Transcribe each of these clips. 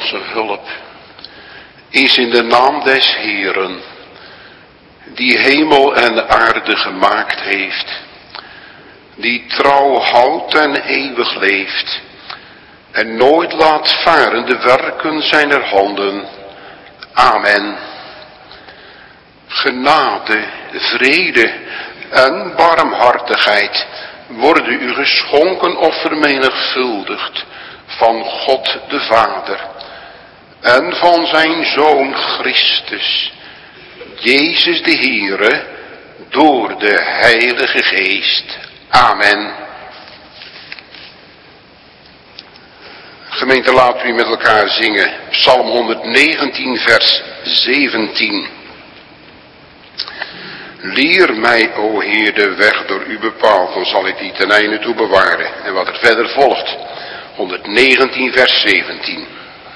onze hulp is in de naam des Heeren, die hemel en aarde gemaakt heeft, die trouw houdt en eeuwig leeft, en nooit laat varen de werken zijner handen. Amen. Genade, vrede en barmhartigheid worden u geschonken of vermenigvuldigd van God de Vader en van zijn Zoon Christus, Jezus de Heere, door de Heilige Geest. Amen. Gemeente, laten we met elkaar zingen Psalm 119 vers 17. Leer mij, o Heer, de weg door u bepaald, dan zal ik die ten einde toe bewaren. En wat er verder volgt, 119 vers 17.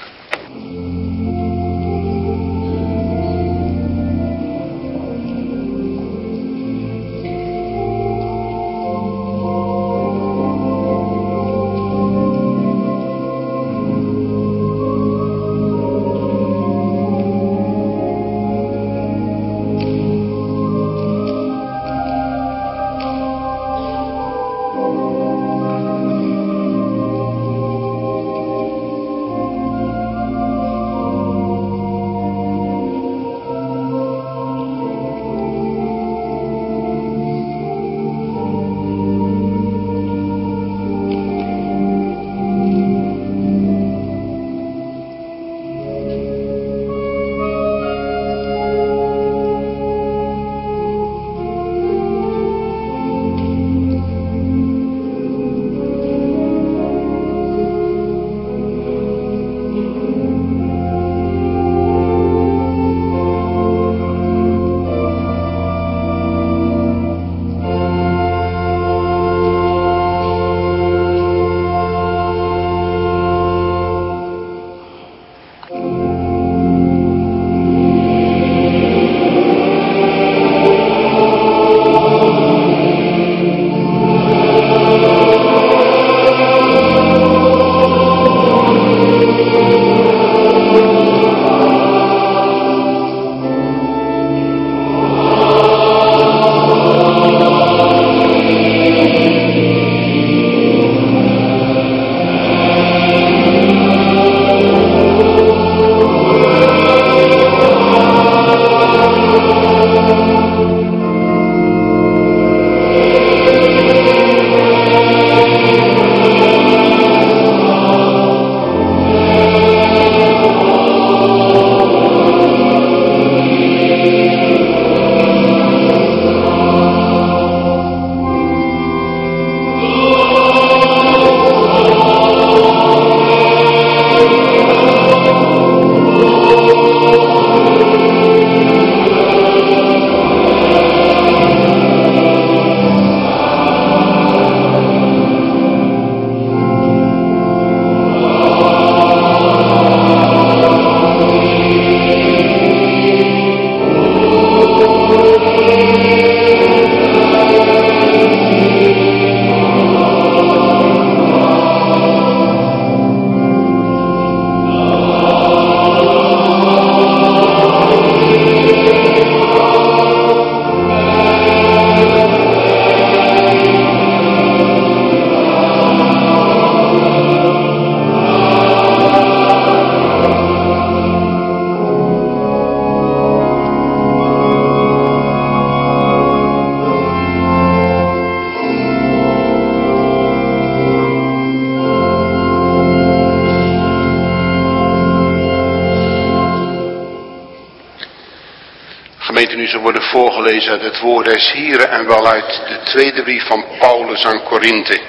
Nu zal worden voorgelezen uit het woord des Heren en wel uit de tweede brief van Paulus aan Korinthe.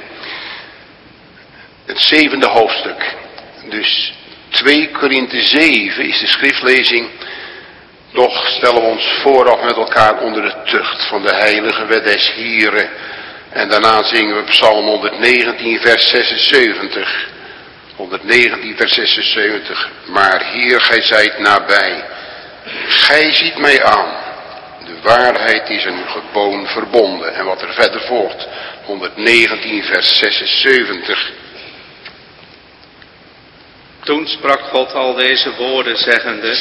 Het 7e hoofdstuk. Dus 2 Korinthe 7 is de schriftlezing. Doch stellen we ons vooraf met elkaar onder de tucht van de heilige wet des Heren. En daarna zingen we Psalm 119 vers 76. 119 vers 76. Maar Heer, gij zijt nabij. Gij ziet mij aan. De waarheid is aan uw geboon verbonden. En wat er verder volgt. 119 vers 76. Toen sprak God al deze woorden zeggende: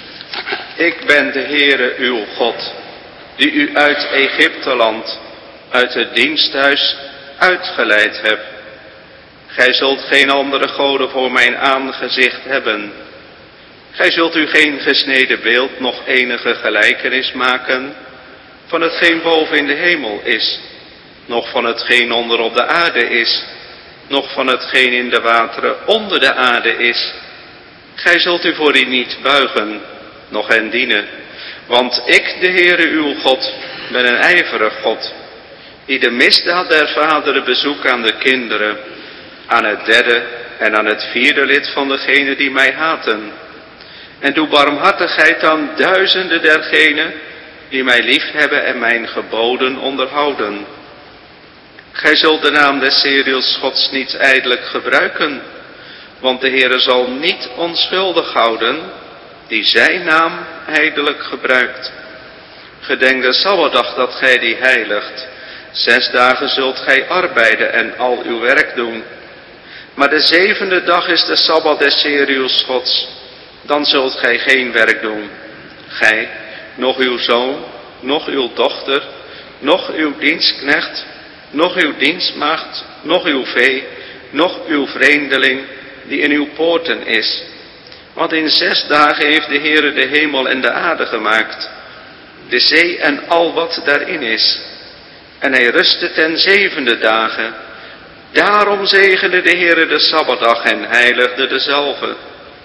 Ik ben de Heere uw God, die u uit Egypteland, uit het diensthuis uitgeleid heb. Gij zult geen andere goden voor mijn aangezicht hebben. Gij zult u geen gesneden beeld, noch enige gelijkenis maken van hetgeen boven in de hemel is, noch van hetgeen onder op de aarde is, noch van hetgeen in de wateren onder de aarde is. Gij zult u voor die niet buigen, noch hen dienen, want ik, de Heere uw God, ben een ijverig God, die de misdaad der vaderen bezoekt aan de kinderen, aan het derde en aan het vierde lid van degenen die mij haten. En doe barmhartigheid aan duizenden dergenen die mij liefhebben en mijn geboden onderhouden. Gij zult de naam des Heeres Gods niet ijdelijk gebruiken, want de Heere zal niet onschuldig houden die zijn naam ijdelijk gebruikt. Gedenk de Sabbatdag dat gij die heiligt. 6 dagen zult gij arbeiden en al uw werk doen. Maar de 7e dag is de Sabbat des Heeres Gods. Dan zult gij geen werk doen. Gij, noch uw zoon, noch uw dochter, noch uw dienstknecht, noch uw dienstmaagd, noch uw vee, noch uw vreemdeling die in uw poorten is. Want in 6 dagen heeft de Heere de hemel en de aarde gemaakt, de zee en al wat daarin is. En hij rustte ten 7e dagen. Daarom zegende de Heere de Sabbatdag en heiligde dezelve.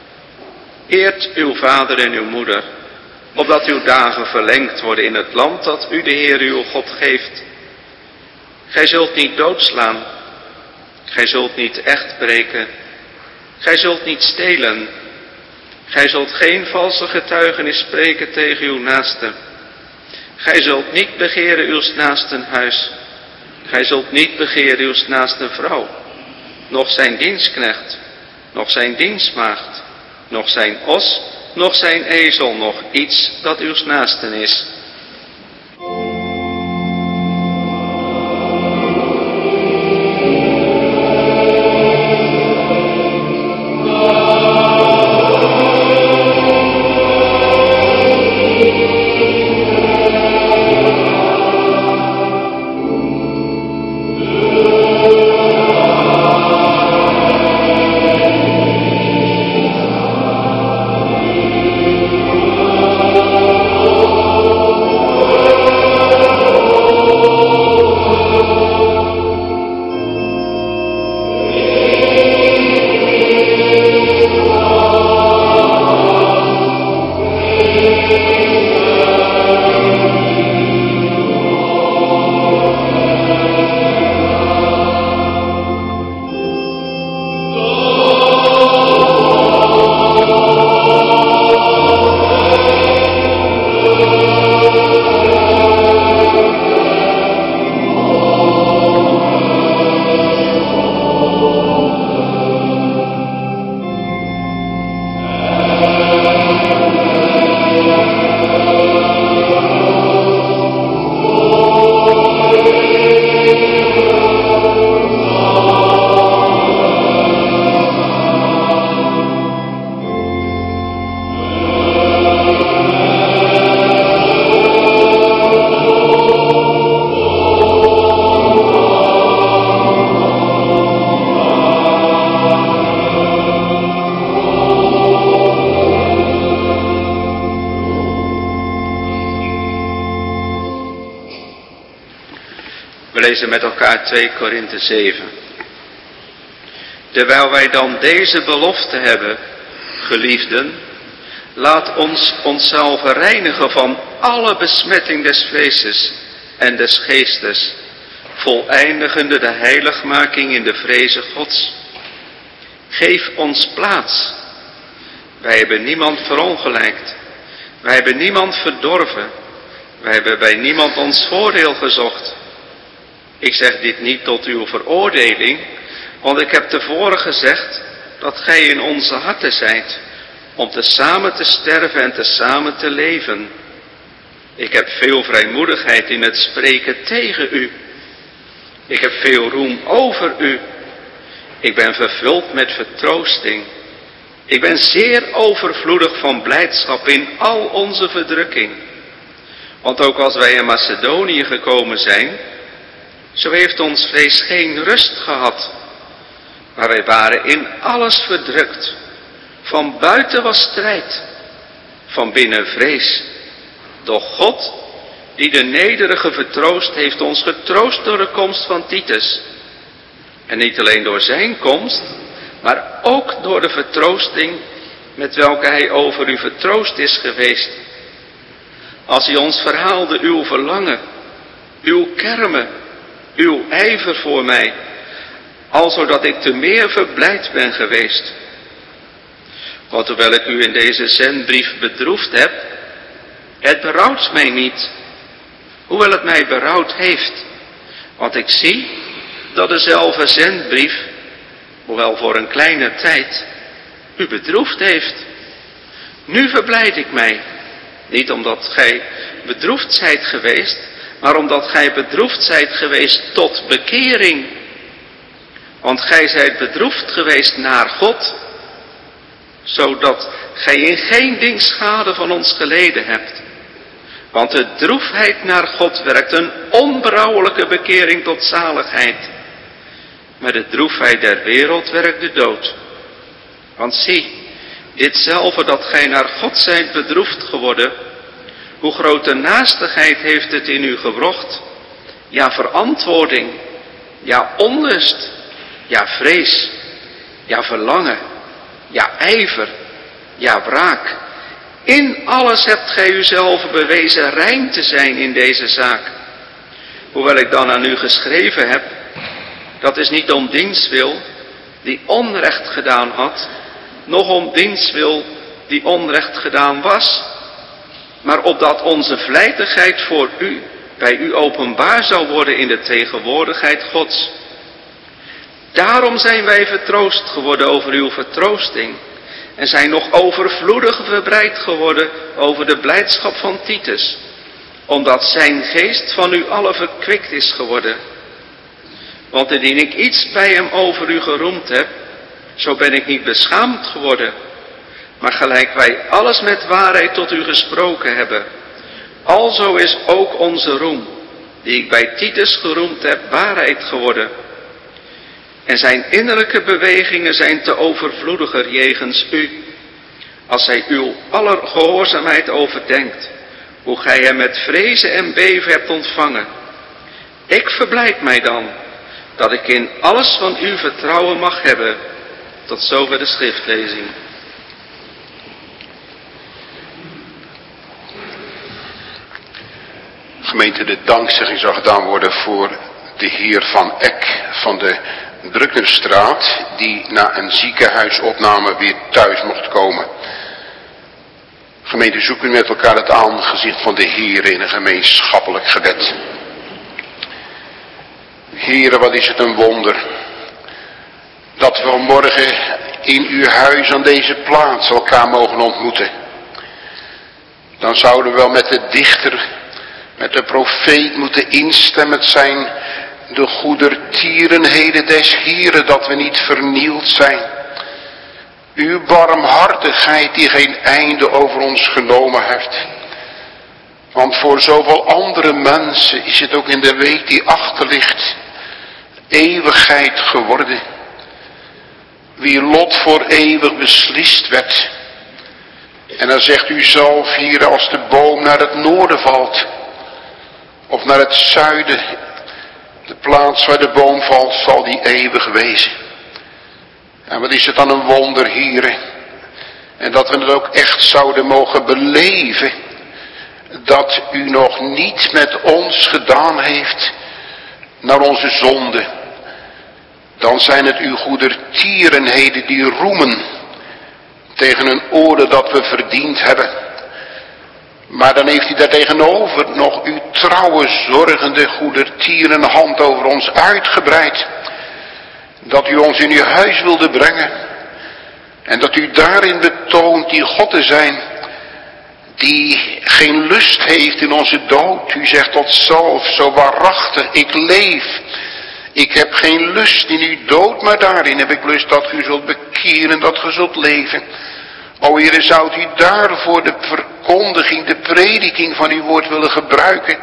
Eert uw vader en uw moeder, opdat uw dagen verlengd worden in het land dat u de Heere uw God geeft. Gij zult niet doodslaan, gij zult niet echt breken, gij zult niet stelen, gij zult geen valse getuigenis spreken tegen uw naaste. Gij zult niet begeren uw naasten huis, gij zult niet begeren uw naaste vrouw, noch zijn dienstknecht, noch zijn dienstmaagd, noch zijn os, noch zijn ezel, noch iets dat uw naasten is. We lezen met elkaar 2 Korinthe 7. Terwijl wij dan deze belofte hebben, geliefden, laat ons onszelf reinigen van alle besmetting des vleeses en des geestes, voleindigende de heiligmaking in de vreze Gods. Geef ons plaats. Wij hebben niemand verongelijkt. Wij hebben niemand verdorven. Wij hebben bij niemand ons voordeel gezocht. Ik zeg dit niet tot uw veroordeling, want ik heb tevoren gezegd dat gij in onze harten zijt, om tezamen te sterven en tezamen te leven. Ik heb veel vrijmoedigheid in het spreken tegen u. Ik heb veel roem over u. Ik ben vervuld met vertroosting. Ik ben zeer overvloedig van blijdschap in al onze verdrukking. Want ook als wij in Macedonië gekomen zijn, zo heeft ons vlees geen rust gehad. Maar wij waren in alles verdrukt. Van buiten was strijd, van binnen vrees. Doch God, die de nederige vertroost, heeft ons getroost door de komst van Titus. En niet alleen door zijn komst, maar ook door de vertroosting met welke hij over u vertroost is geweest. Als hij ons verhaalde uw verlangen, uw kermen, uw ijver voor mij, alzodat ik te meer verblijd ben geweest. Want hoewel ik u in deze zendbrief bedroefd heb, het berouwt mij niet, hoewel het mij berouwd heeft. Want ik zie dat dezelfde zendbrief, hoewel voor een kleine tijd, u bedroefd heeft. Nu verblijd ik mij, niet omdat gij bedroefd zijt geweest, maar omdat gij bedroefd zijt geweest tot bekering. Want gij zijt bedroefd geweest naar God, zodat gij in geen ding schade van ons geleden hebt. Want de droefheid naar God werkt een onberouwelijke bekering tot zaligheid. Maar de droefheid der wereld werkt de dood. Want zie, ditzelfde dat gij naar God zijt bedroefd geworden, hoe grote naastigheid heeft het in u gebracht. Ja, verantwoording, ja, onlust, ja, vrees, ja, verlangen, ja, ijver, ja, wraak. In alles hebt gij uzelf bewezen rein te zijn in deze zaak. Hoewel ik dan aan u geschreven heb, dat is niet om diens wil die onrecht gedaan had, noch om diens wil die onrecht gedaan was, maar opdat onze vlijtigheid voor u, bij u openbaar zou worden in de tegenwoordigheid Gods. Daarom zijn wij vertroost geworden over uw vertroosting en zijn nog overvloedig verblijd geworden over de blijdschap van Titus, omdat zijn geest van u allen verkwikt is geworden. Want indien ik iets bij hem over u geroemd heb, zo ben ik niet beschaamd geworden, maar gelijk wij alles met waarheid tot u gesproken hebben, alzo is ook onze roem, die ik bij Titus geroemd heb, waarheid geworden. En zijn innerlijke bewegingen zijn te overvloediger jegens u, als hij uw aller gehoorzaamheid overdenkt, hoe gij hem met vrezen en beven hebt ontvangen. Ik verblijd mij dan, dat ik in alles van u vertrouwen mag hebben. Tot zover de schriftlezing. Gemeente, de dankzegging zal gedaan worden voor de heer Van Eck van de Druknerstraat, die na een ziekenhuisopname weer thuis mocht komen. Gemeente, zoeken met elkaar het aangezicht van de Heer in een gemeenschappelijk gebed. Heere, wat is het een wonder dat we vanmorgen in uw huis aan deze plaats elkaar mogen ontmoeten. Dan zouden we wel met de dichter, met de profeet moeten instemmen zijn, de goedertierenheden des Heeren, dat we niet vernield zijn. Uw barmhartigheid die geen einde over ons genomen heeft. Want voor zoveel andere mensen is het ook in de week die achter ligt eeuwigheid geworden. Wie lot voor eeuwig beslist werd. En dan zegt u zelf hier, als de boom naar het noorden valt, of naar het zuiden, de plaats waar de boom valt, zal die eeuwig wezen. En wat is het dan een wonder, heren. En dat we het ook echt zouden mogen beleven, dat u nog niet met ons gedaan heeft naar onze zonde. Dan zijn het uw goedertierenheden die roemen tegen een oordeel dat we verdiend hebben. Maar dan heeft u daartegenover nog uw trouwe, zorgende goedertierenhand over ons uitgebreid. Dat u ons in uw huis wilde brengen. En dat u daarin betoont die God te zijn, die geen lust heeft in onze dood. U zegt tot zelf zo waarachtig, ik leef. Ik heb geen lust in uw dood, maar daarin heb ik lust dat u zult bekeren, dat u zult leven. O Heere, zou u daarvoor de verkondiging, de prediking van uw woord willen gebruiken.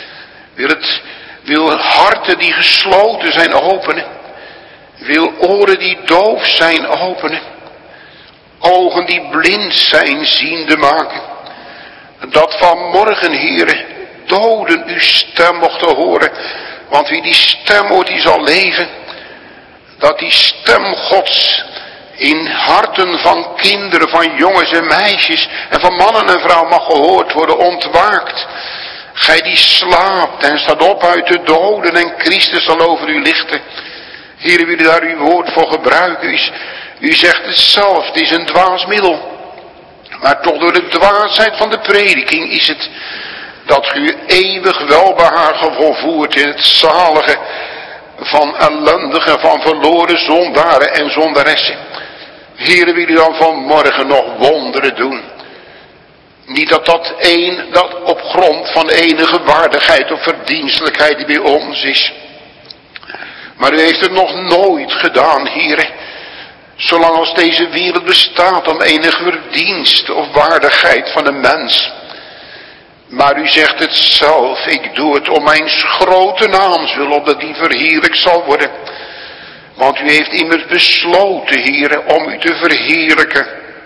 Wil harten die gesloten zijn openen. Wil oren die doof zijn openen. Ogen die blind zijn ziende maken. Dat vanmorgen, Heere, doden uw stem mochten horen. Want wie die stem hoort, die zal leven. Dat die stem Gods in harten van kinderen, van jongens en meisjes en van mannen en vrouwen mag gehoord worden, ontwaakt. Gij die slaapt en staat op uit de doden en Christus zal over u lichten. Heer, wil u daar uw woord voor gebruiken? U zegt het zelf, het is een dwaas middel. Maar toch door de dwaasheid van de prediking is het dat u eeuwig welbehagen volvoert in het zalige van ellendigen, van verloren zondaren en zondaressen. Heer, wil u dan vanmorgen nog wonderen doen? Niet dat op grond van enige waardigheid of verdienstelijkheid die bij ons is. Maar u heeft het nog nooit gedaan, Heer. Zolang als deze wereld bestaat om enige verdienst of waardigheid van een mens. Maar u zegt het zelf, ik doe het om mijn grote naams wil, opdat die verheerlijkt zal worden. Want u heeft immers besloten, Heer, om u te verheerlijken.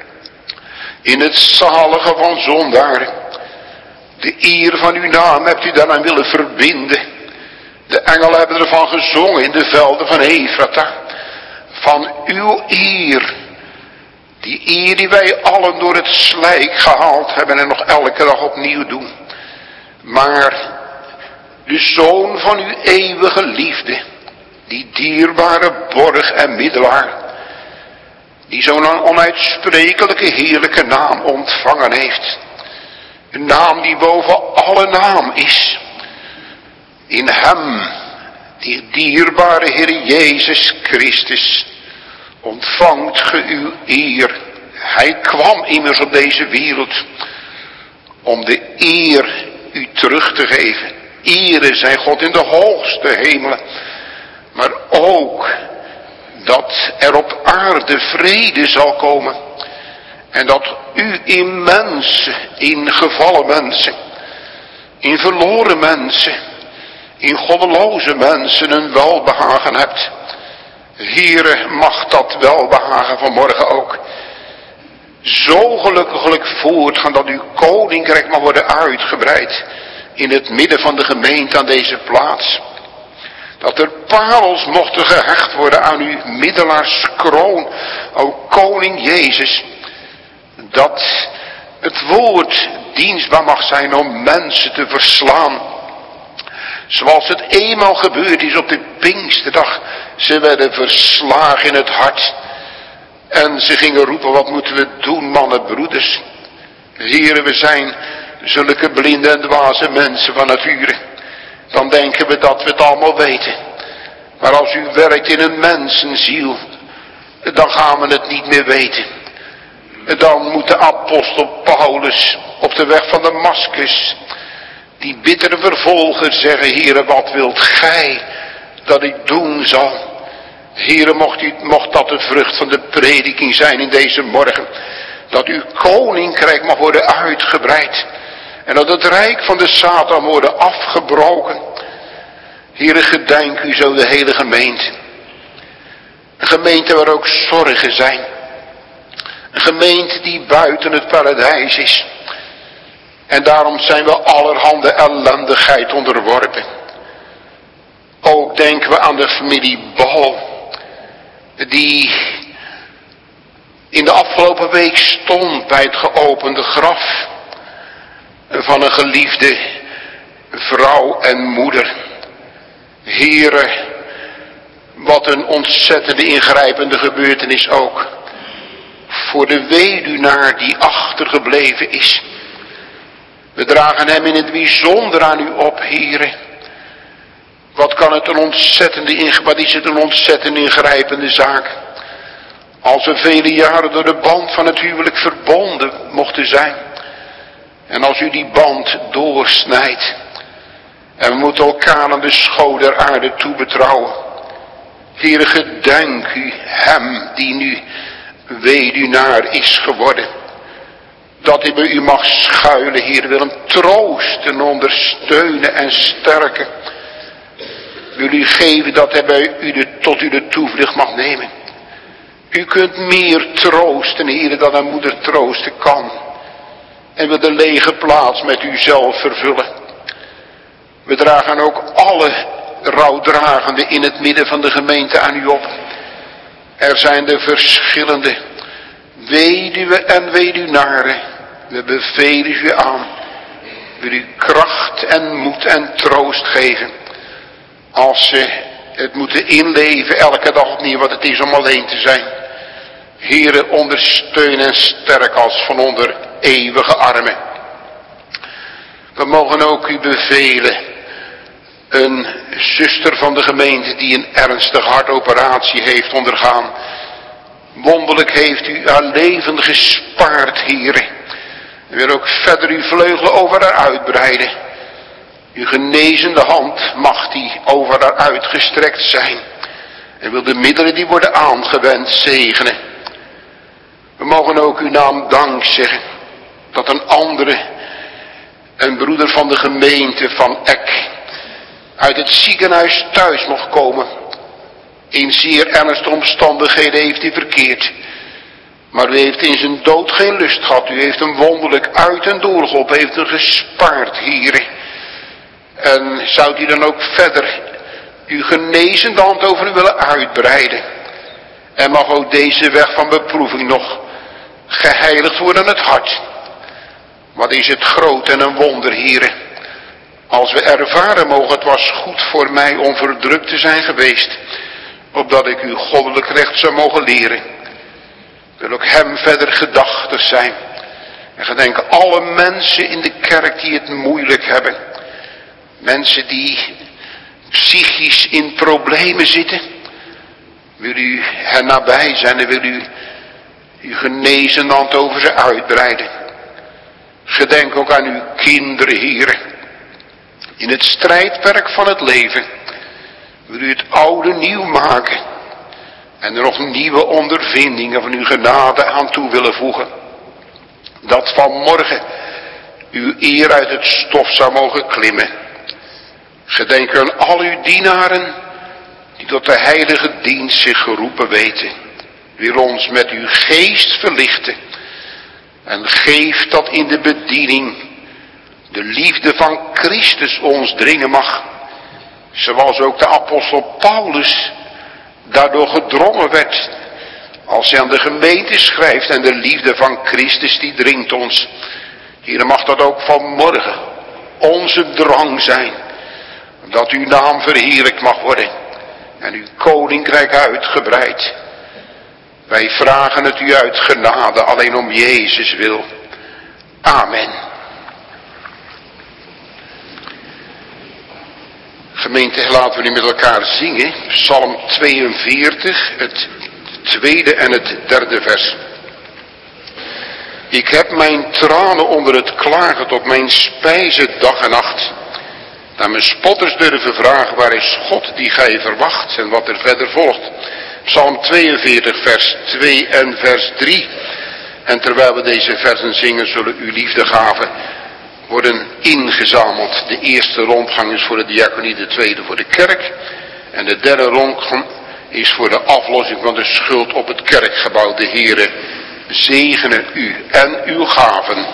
In het zalige van zondaren. De eer van uw naam hebt u daaraan willen verbinden. De engelen hebben ervan gezongen in de velden van Efrata. Van uw eer. Die eer die wij allen door het slijk gehaald hebben en nog elke dag opnieuw doen. Maar de Zoon van uw eeuwige liefde. Die dierbare borg en middelaar. Die zo'n onuitsprekelijke heerlijke naam ontvangen heeft. Een naam die boven alle naam is. In hem, die dierbare Heer Jezus Christus, ontvangt ge uw eer. Hij kwam immers op deze wereld om de eer u terug te geven. Ere zij God in de hoogste hemelen. Maar ook dat er op aarde vrede zal komen. En dat u in mensen, in gevallen mensen, in verloren mensen, in goddeloze mensen een welbehagen hebt. Heere, mag dat welbehagen vanmorgen ook zo gelukkig voortgaan dat uw koninkrijk mag worden uitgebreid in het midden van de gemeente aan deze plaats. Dat er parels mochten gehecht worden aan uw middelaarskroon, o koning Jezus. Dat het woord dienstbaar mag zijn om mensen te verslaan. Zoals het eenmaal gebeurd is op de Pinksterdag. Ze werden verslagen in het hart. En ze gingen roepen, wat moeten we doen, mannen, broeders. Heren, we zijn zulke blinde en dwaze mensen van nature. Dan denken we dat we het allemaal weten. Maar als u werkt in een mensenziel, dan gaan we het niet meer weten. Dan moet de apostel Paulus op de weg van Damascus, die bittere vervolger, zeggen, Heere, wat wilt gij dat ik doen zal? Heere, mocht dat de vrucht van de prediking zijn in deze morgen. Dat uw koninkrijk mag worden uitgebreid. En dat het rijk van de Satan worden afgebroken. Heere, gedenk u zo de hele gemeente. Een gemeente waar ook zorgen zijn. Een gemeente die buiten het paradijs is. En daarom zijn we allerhande ellendigheid onderworpen. Ook denken we aan de familie Bal. Die in de afgelopen week stond bij het geopende graf van een geliefde vrouw en moeder. Heere, wat een ontzettende ingrijpende gebeurtenis ook. Voor de weduwnaar die achtergebleven is. We dragen hem in het bijzonder aan u op, Heere. Wat is het een ontzettend ingrijpende zaak. Als we vele jaren door de band van het huwelijk verbonden mochten zijn. En als u die band doorsnijdt. En we moeten elkaar aan de schoot der aarde toebetrouwen. Heere, gedenk u hem die nu weduwnaar is geworden. Dat hij bij u mag schuilen, Heer, wil hem troosten, ondersteunen en sterken. Wil u geven dat hij bij u tot u de toevlucht mag nemen. U kunt meer troosten, Heer, dan een moeder troosten kan. En wil de lege plaats met u zelf vervullen. We dragen ook alle rouwdragenden in het midden van de gemeente aan u op. Er zijn de verschillende weduwen en weduwnaren. We bevelen u aan. Wil u kracht en moed en troost geven. Als ze het moeten inleven elke dag opnieuw wat het is om alleen te zijn. Heere, ondersteun en sterk als van onder eeuwige armen. We mogen ook u bevelen. Een zuster van de gemeente die een ernstige hartoperatie heeft ondergaan. Wonderlijk heeft u haar leven gespaard, Heere. En wil ook verder uw vleugelen over haar uitbreiden. Uw genezende hand mag die over haar uitgestrekt zijn. En wil de middelen die worden aangewend zegenen. We mogen ook uw naam dank zeggen. Dat een andere, een broeder van de gemeente van Eck, uit het ziekenhuis thuis mocht komen. In zeer ernstige omstandigheden heeft hij verkeerd. Maar u heeft in zijn dood geen lust gehad. U heeft hem wonderlijk uit en doorgeholpen. Heeft hem gespaard, Heere. En zou u dan ook verder uw genezende hand over u willen uitbreiden. En mag ook deze weg van beproeving nog geheiligd worden aan het hart. Wat is het groot en een wonder, Heere. Als we ervaren mogen, het was goed voor mij om verdrukt te zijn geweest. Opdat ik uw goddelijk recht zou mogen leren. Wil ook hem verder gedachtig zijn. En gedenken alle mensen in de kerk die het moeilijk hebben. Mensen die psychisch in problemen zitten. Wil u hen nabij zijn en wil u uw genezende hand over ze uitbreiden. Gedenk ook aan uw kinderen, Heere. In het strijdperk van het leven. Wil u het oude nieuw maken. En er nog nieuwe ondervindingen van uw genade aan toe willen voegen. Dat vanmorgen uw eer uit het stof zou mogen klimmen. Gedenk aan al uw dienaren die tot de heilige dienst zich geroepen weten. Wil ons met uw geest verlichten. En geef dat in de bediening de liefde van Christus ons dringen mag. Zoals ook de apostel Paulus daardoor gedrongen werd. Als hij aan de gemeente schrijft en de liefde van Christus die dringt ons. Hier mag dat ook vanmorgen onze drang zijn. Dat uw naam verheerlijkt mag worden. En uw koninkrijk uitgebreid. Wij vragen het u uit genade alleen om Jezus wil. Amen. Gemeente, laten we nu met elkaar zingen. Psalm 42, het tweede en het derde vers. Ik heb mijn tranen onder het klagen tot mijn spijze dag en nacht. Naar mijn spotters durven vragen, waar is God die gij verwacht en wat er verder volgt. Psalm 42 vers 2 en vers 3. En terwijl we deze versen zingen, zullen uw liefdegaven worden ingezameld. De eerste rondgang is voor de diaconie, de tweede voor de kerk. En de derde rondgang is voor de aflossing van de schuld op het kerkgebouw. De Heere zegene u en uw gaven.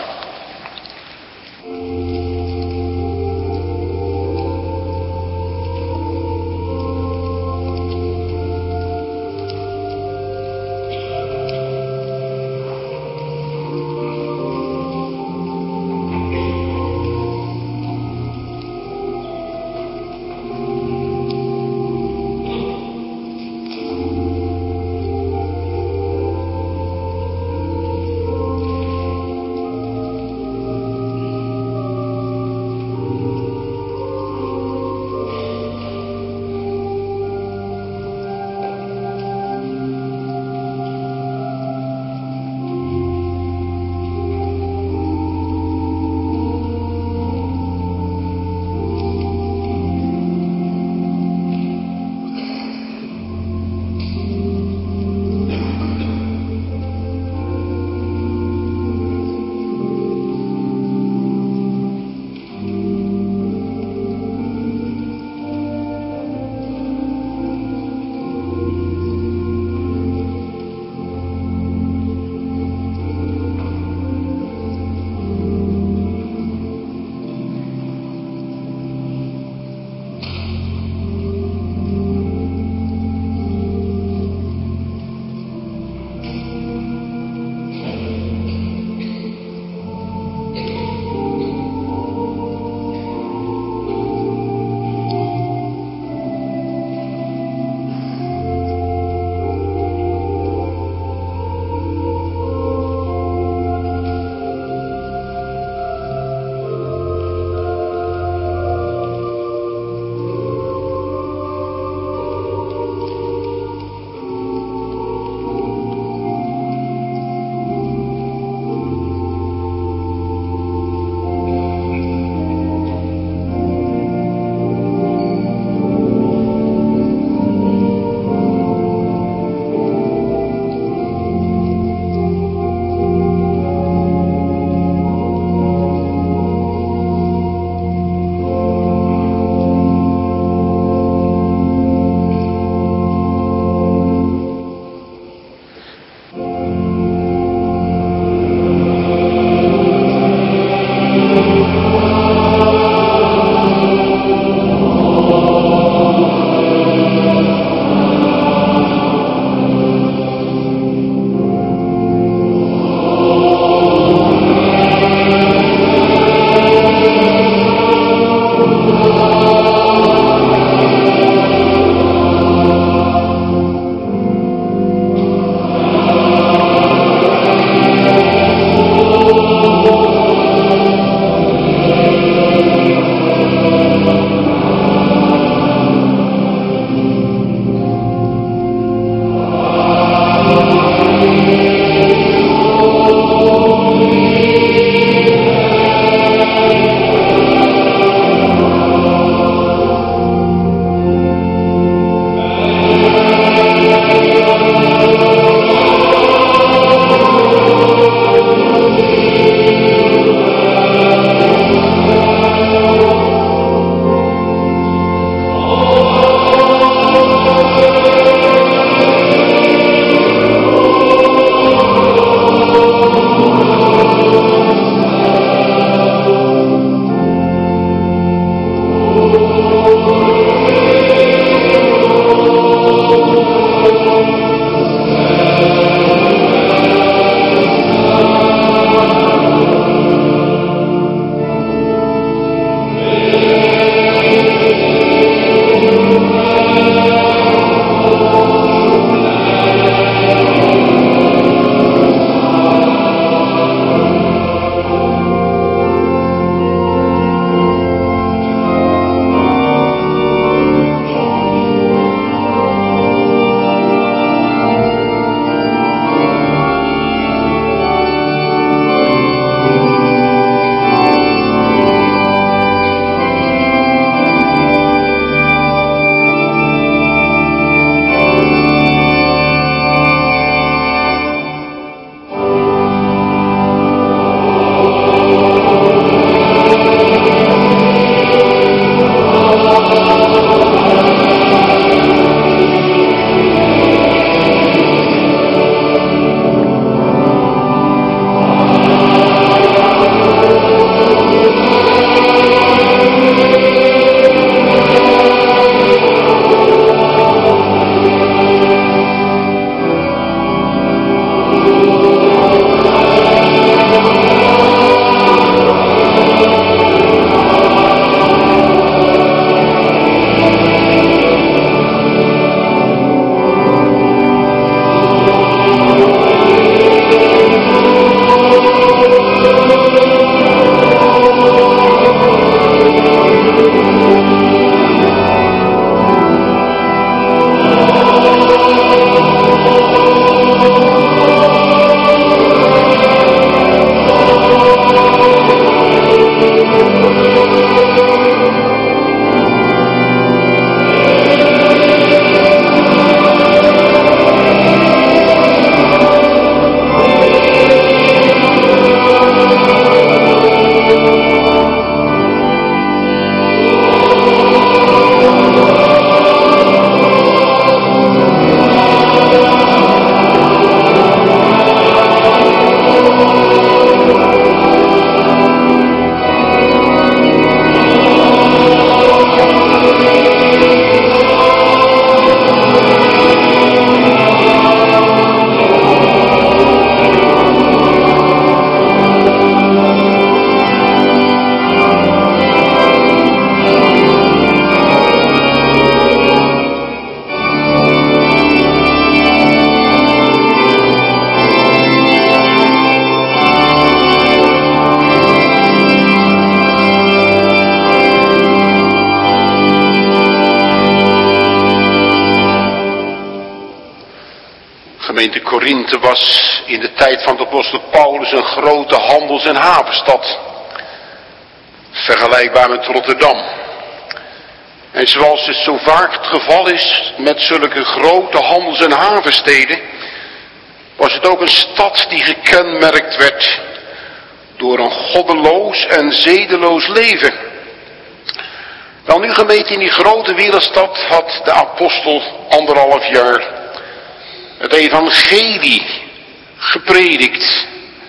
Korinthe was in de tijd van de apostel Paulus een grote handels- en havenstad. Vergelijkbaar met Rotterdam. En zoals het zo vaak het geval is met zulke grote handels- en havensteden, was het ook een stad die gekenmerkt werd door een goddeloos en zedeloos leven. Wel nu gemeente, in die grote wereldstad had de apostel 1,5 jaar het evangelie gepredikt.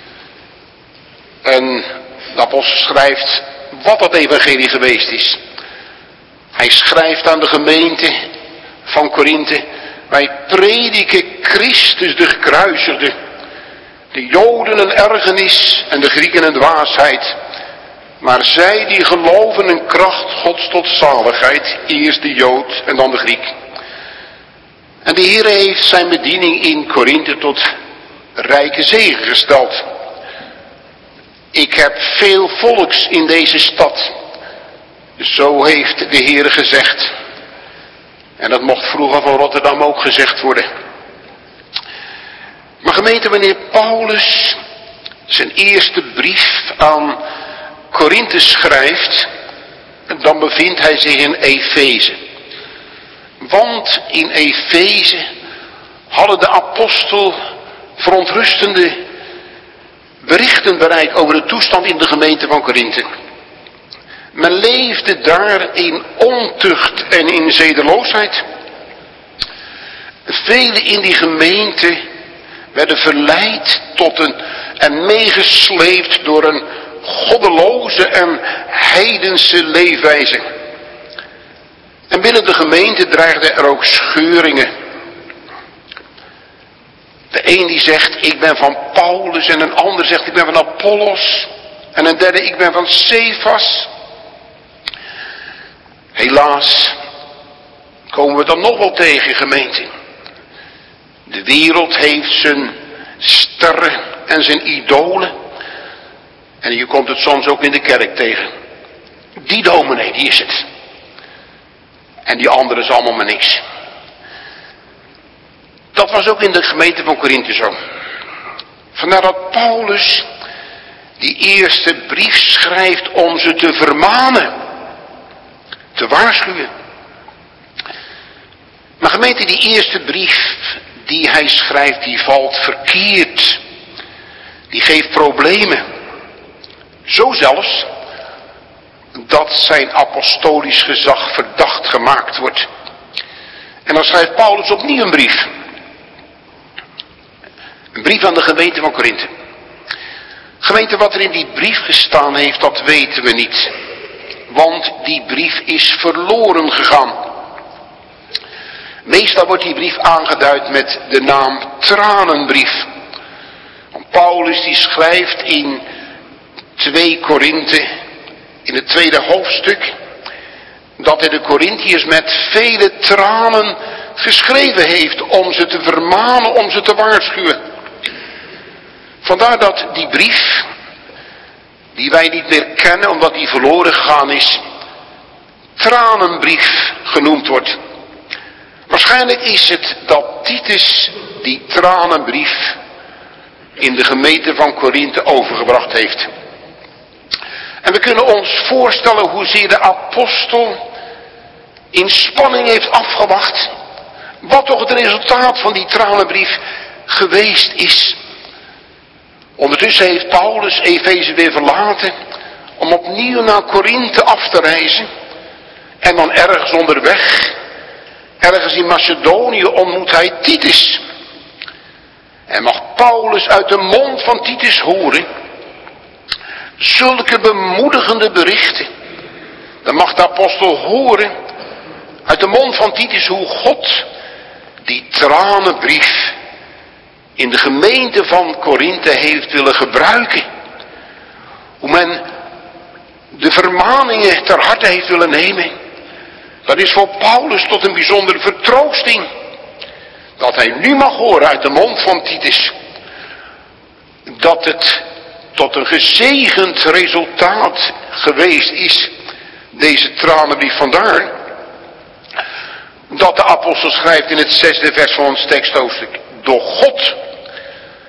En de apostel schrijft wat dat evangelie geweest is. Hij schrijft aan de gemeente van Korinthe: wij prediken Christus de gekruisigde, de Joden een ergernis en de Grieken een dwaasheid. Maar zij die geloven een kracht Gods tot zaligheid, eerst de Jood en dan de Griek. En de Heer heeft zijn bediening in Korinthe tot rijke zegen gesteld. Ik heb veel volks in deze stad. Zo heeft de Heer gezegd. En dat mocht vroeger van Rotterdam ook gezegd worden. Maar gemeente, wanneer Paulus zijn eerste brief aan Korinthe schrijft, dan bevindt hij zich in Efeze. Want in Efeze hadden de apostel verontrustende berichten bereikt over de toestand in de gemeente van Korinthe. Men leefde daar in ontucht en in zedeloosheid. Velen in die gemeente werden verleid tot en meegesleept door een goddeloze en heidense leefwijze. En binnen de gemeente dreigden er ook scheuringen. De een die zegt ik ben van Paulus en een ander zegt ik ben van Apollos. En een derde ik ben van Cephas. Helaas komen we dan nog wel tegen, gemeente. De wereld heeft zijn sterren en zijn idolen. En je komt het soms ook in de kerk tegen. Die dominee, die is het. En die andere is allemaal maar niks. Dat was ook in de gemeente van Korinthe zo. Vandaar dat Paulus die eerste brief schrijft om ze te vermanen. Te waarschuwen. Maar gemeente, die eerste brief die hij schrijft, die valt verkeerd. Die geeft problemen. Zo zelfs dat zijn apostolisch gezag verdacht gemaakt wordt. En dan schrijft Paulus opnieuw een brief. Een brief aan de gemeente van Korinthe. Gemeente, wat er in die brief gestaan heeft, dat weten we niet. Want die brief is verloren gegaan. Meestal wordt die brief aangeduid met de naam tranenbrief. Want Paulus die schrijft in 2 Korinthe, in het 2e hoofdstuk, dat hij de Korinthiërs met vele tranen geschreven heeft om ze te vermanen, om ze te waarschuwen. Vandaar dat die brief, die wij niet meer kennen omdat die verloren gegaan is, tranenbrief genoemd wordt. Waarschijnlijk is het dat Titus die tranenbrief in de gemeente van Korinthe overgebracht heeft. En we kunnen ons voorstellen hoezeer de apostel in spanning heeft afgewacht wat toch het resultaat van die tranenbrief geweest is. Ondertussen heeft Paulus Efeze weer verlaten om opnieuw naar Korinthe af te reizen. En dan ergens onderweg, ergens in Macedonië ontmoet hij Titus. En mag Paulus uit de mond van Titus horen zulke bemoedigende berichten. Dan mag de apostel horen uit de mond van Titus hoe God die tranenbrief in de gemeente van Korinthe heeft willen gebruiken. Hoe men de vermaningen ter harte heeft willen nemen. Dat is voor Paulus tot een bijzondere vertroosting. Dat hij nu mag horen uit de mond van Titus. Dat het tot een gezegend resultaat geweest is. Deze tranenbrief. Vandaar dat de apostel schrijft in het 6e vers van ons teksthoofdstuk. Doch God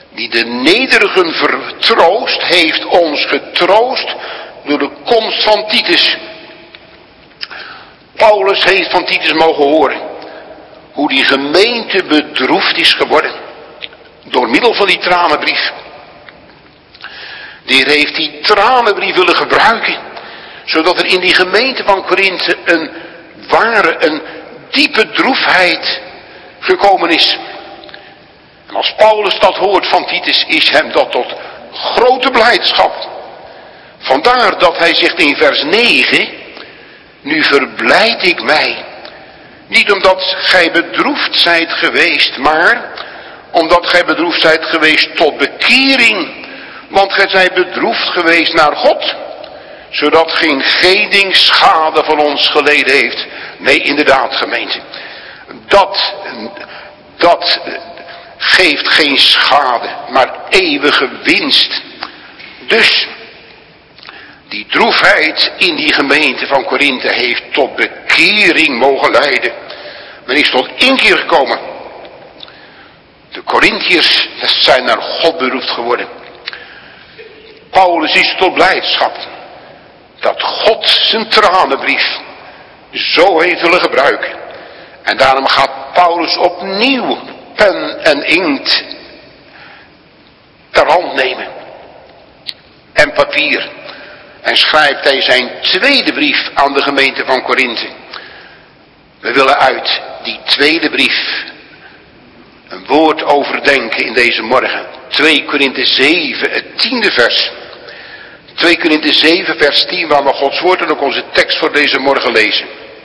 die de nederigen vertroost, heeft ons getroost door de komst van Titus. Paulus heeft van Titus mogen horen hoe die gemeente bedroefd is geworden door middel van die tranenbrief. De Heer heeft die tranenbrief willen gebruiken, zodat er in die gemeente van Korinthe een diepe droefheid gekomen is. En als Paulus dat hoort van Titus, is hem dat tot grote blijdschap. Vandaar dat hij zegt in vers 9, nu verblijd ik mij, niet omdat gij bedroefd zijt geweest, maar omdat gij bedroefd zijt geweest tot bekering, want gij zijt bedroefd geweest naar God, zodat geen geding schade van ons geleden heeft. Nee, inderdaad, gemeente. Dat geeft geen schade, maar eeuwige winst. Dus die droefheid in die gemeente van Korinthe heeft tot bekering mogen leiden. Men is tot inkeer gekomen. De Korinthiërs zijn naar God beroefd geworden. Paulus is tot blijdschap dat God zijn tranenbrief zo heeft willen gebruiken. En daarom gaat Paulus opnieuw pen en inkt ter hand nemen. En papier. En schrijft hij zijn tweede brief aan de gemeente van Korinthe. We willen uit die tweede brief een woord overdenken in deze morgen. 2 Korinthe 7, het 10e vers. 2 Korinthe 7 vers 10, waar we Gods woord en ook onze tekst voor deze morgen lezen.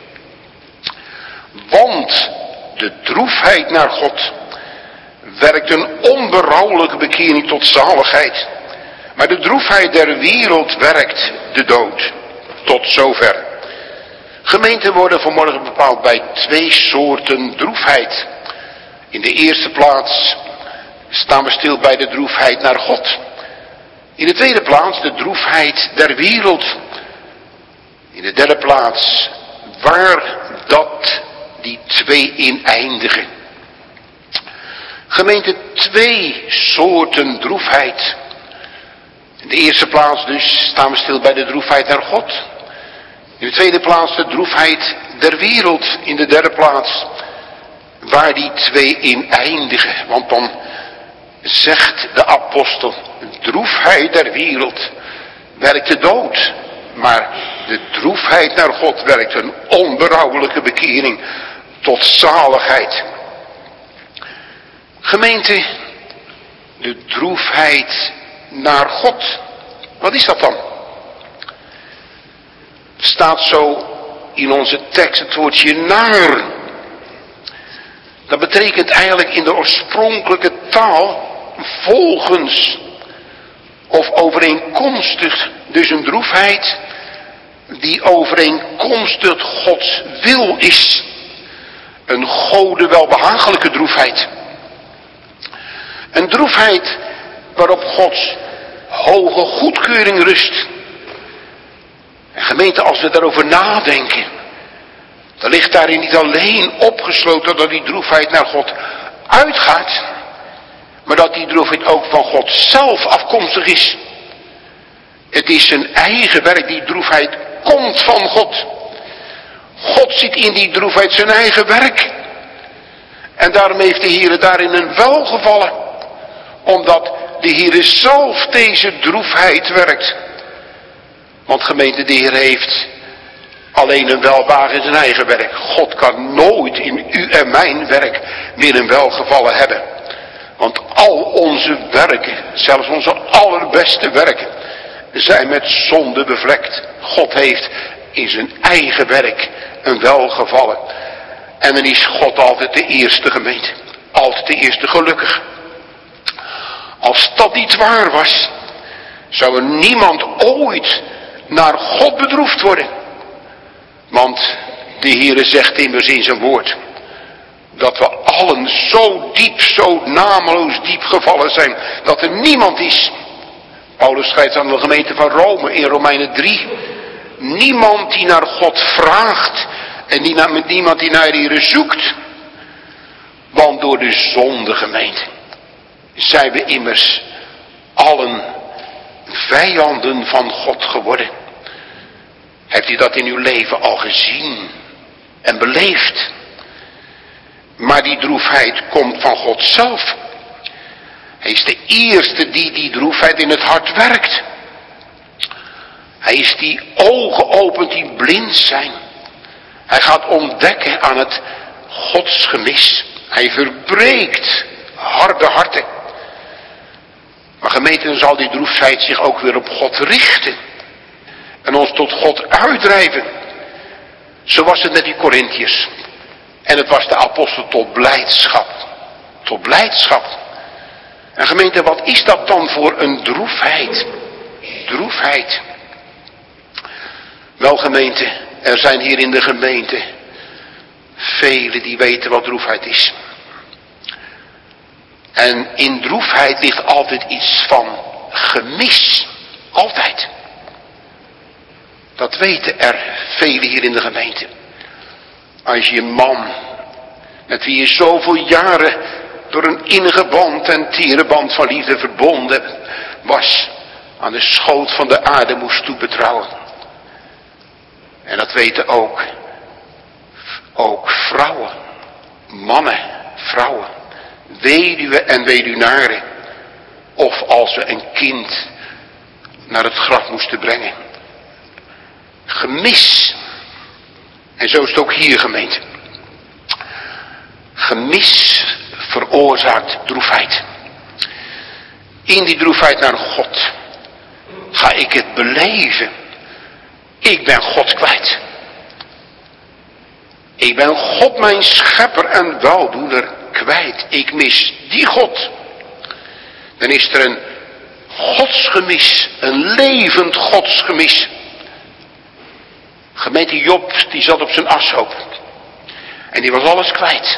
Want de droefheid naar God werkt een onberouwelijke bekering tot zaligheid. Maar de droefheid der wereld werkt de dood. Tot zover. Gemeenten worden vanmorgen bepaald bij 2 soorten droefheid. In de eerste plaats staan we stil bij de droefheid naar God. In de tweede plaats de droefheid der wereld. In de derde plaats waar dat die 2 in eindigen. Gemeente, 2 soorten droefheid. In de eerste plaats dus staan we stil bij de droefheid naar God. In de tweede plaats de droefheid der wereld. In de derde plaats waar die 2 in eindigen. Want dan zegt de apostel, droefheid der wereld werkt de dood. Maar de droefheid naar God werkt een onberouwelijke bekering tot zaligheid. Gemeente, de droefheid naar God. Wat is dat dan? Er staat zo in onze tekst het woordje naar. Dat betekent eigenlijk in de oorspronkelijke taal volgens of overeenkomstig. Dus een droefheid die overeenkomstig Gods wil is. Een Gode welbehagelijke droefheid. Een droefheid waarop Gods hoge goedkeuring rust. En gemeente, als we daarover nadenken, dan ligt daarin niet alleen opgesloten dat die droefheid naar God uitgaat, maar dat die droefheid ook van God zelf afkomstig is. Het is zijn eigen werk, die droefheid komt van God. God ziet in die droefheid zijn eigen werk. En daarom heeft de Heer daarin een welgevallen, omdat de Heer zelf deze droefheid werkt. Want gemeente, de Heer heeft alleen een welbehagen in zijn eigen werk. God kan nooit in u en mijn werk weer een welgevallen hebben. Want al onze werken, zelfs onze allerbeste werken, zijn met zonde bevlekt. God heeft in zijn eigen werk een welgevallen. En dan is God altijd de eerste, gemeente. Altijd de eerste gelukkig. Als dat niet waar was, zou er niemand ooit naar God bedroefd worden. Want de Heere zegt immers in zijn woord dat we allen zo diep, zo nameloos diep gevallen zijn, dat er niemand is. Paulus schrijft aan de gemeente van Rome in Romeinen 3. Niemand die naar God vraagt en niemand die naar de Heere zoekt. Want door de zonde, gemeente, zijn we immers allen vijanden van God geworden. Hebt u dat in uw leven al gezien en beleefd? Maar die droefheid komt van God zelf. Hij is de eerste die droefheid in het hart werkt. Hij is die ogen opent die blind zijn. Hij gaat ontdekken aan het godsgemis. Hij verbreekt harde harten. Maar gemeente, dan zal die droefheid zich ook weer op God richten. En ons tot God uitdrijven. Zo was het met die Korintiërs. En het was de apostel tot blijdschap. Tot blijdschap. En gemeente, wat is dat dan voor een droefheid? Droefheid. Wel gemeente, er zijn hier in de gemeente velen die weten wat droefheid is. En in droefheid ligt altijd iets van gemis. Altijd. Dat weten er velen hier in de gemeente. Als je een man, met wie je zoveel jaren door een innige band en tere band van liefde verbonden was, aan de schoot van de aarde moest toebetrouwen. En dat weten ook vrouwen, mannen, vrouwen, weduwen en weduwnaren. Of als we een kind naar het graf moesten brengen. Gemis. En zo is het ook hier, gemeente. Gemis veroorzaakt droefheid. In die droefheid naar God ga ik het beleven. Ik ben God kwijt. Ik ben God mijn schepper en weldoener kwijt. Ik mis die God. Dan is er een godsgemis. Een levend godsgemis. Gemeente Job, die zat op zijn ashoop. En die was alles kwijt.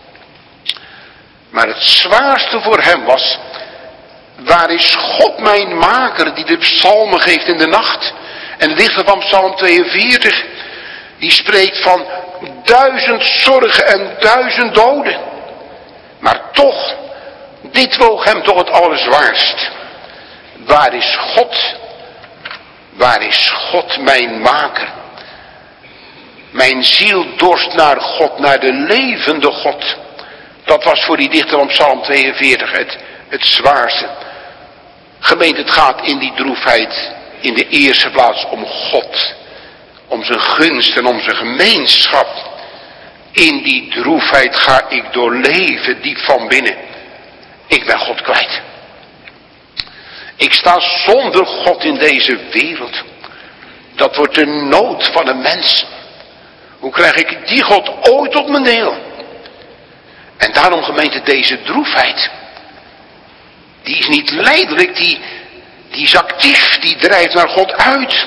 Maar het zwaarste voor hem was, waar is God mijn maker die de psalmen geeft in de nacht? En de dichter van Psalm 42, die spreekt van 1000 zorgen en 1000 doden. Maar toch, dit woog hem toch het allerzwaarst. Waar is God? Waar is God mijn maker? Mijn ziel dorst naar God, naar de levende God. Dat was voor die dichter van Psalm 42 het zwaarste. Gemeente, het gaat in die droefheid in de eerste plaats om God. Om zijn gunst en om zijn gemeenschap. In die droefheid ga ik doorleven diep van binnen. Ik ben God kwijt. Ik sta zonder God in deze wereld. Dat wordt de nood van een mens. Hoe krijg ik die God ooit op mijn deel? En daarom, gemeente, deze droefheid. Die is niet lijdelijk, die is actief, die drijft naar God uit.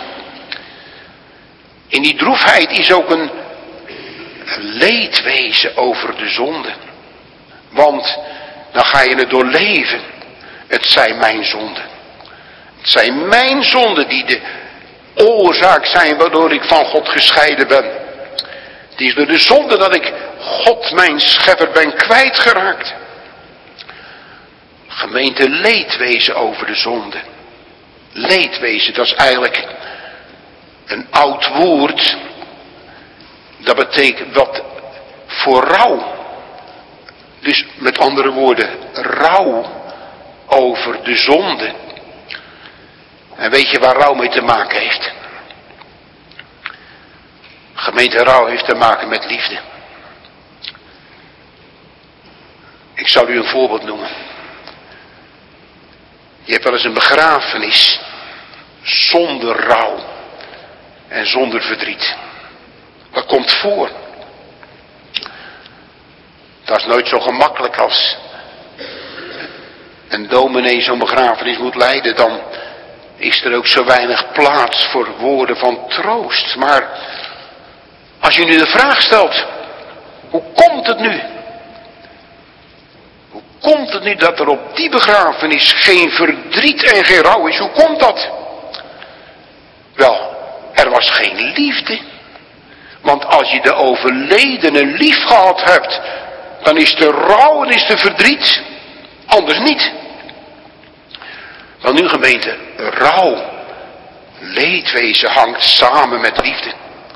In die droefheid is ook een leedwezen over de zonde. Want dan ga je het doorleven. Het zijn mijn zonden. Het zijn mijn zonden die de oorzaak zijn waardoor ik van God gescheiden ben. Het is door de zonde dat ik God mijn schepper ben kwijtgeraakt. Gemeente, leedwezen over de zonde. Leedwezen, dat is eigenlijk een oud woord. Dat betekent wat voor rouw. Dus met andere woorden, rouw over de zonde. En weet je waar rouw mee te maken heeft? Gemeente, rouw heeft te maken met liefde. Ik zal u een voorbeeld noemen. Je hebt wel eens een begrafenis zonder rouw en zonder verdriet. Dat komt voor. Dat is nooit zo gemakkelijk als een dominee zo'n begrafenis moet leiden. Dan is er ook zo weinig plaats voor woorden van troost. Maar als je nu de vraag stelt, hoe komt het nu? Hoe komt het nu dat er op die begrafenis geen verdriet en geen rouw is? Hoe komt dat? Wel, er was geen liefde. Want als je de overledene lief gehad hebt, dan is de rouw en is de verdriet anders niet. Want nu gemeente, rouw, leedwezen hangt samen met liefde.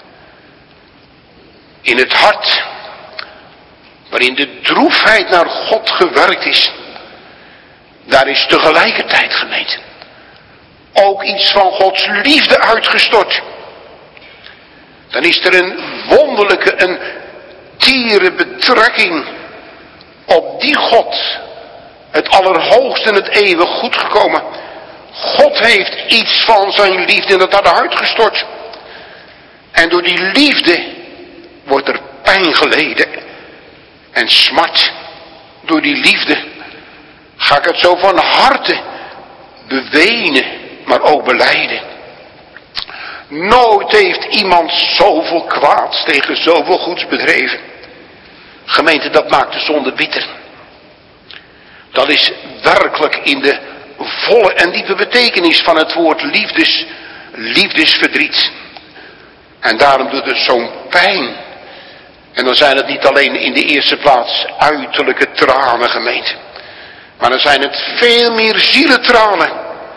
In het hart, waarin de droefheid naar God gewerkt is, daar is tegelijkertijd, gemeente, ook iets van Gods liefde uitgestort. Dan is er een wonderlijke, een tiere betrekking op die God, het allerhoogste en het eeuwig goed gekomen. God heeft iets van zijn liefde in het hart uitgestort. En door die liefde wordt er pijn geleden en smart. Door die liefde ga ik het zo van harte bewenen, maar ook belijden. Nooit heeft iemand zoveel kwaads tegen zoveel goeds bedreven. Gemeente, dat maakt de zonde bitter. Dat is werkelijk in de volle en diepe betekenis van het woord liefdesverdriet. En daarom doet het zo'n pijn. En dan zijn het niet alleen in de eerste plaats uiterlijke tranen, gemeente. Maar dan zijn het veel meer zielentranen.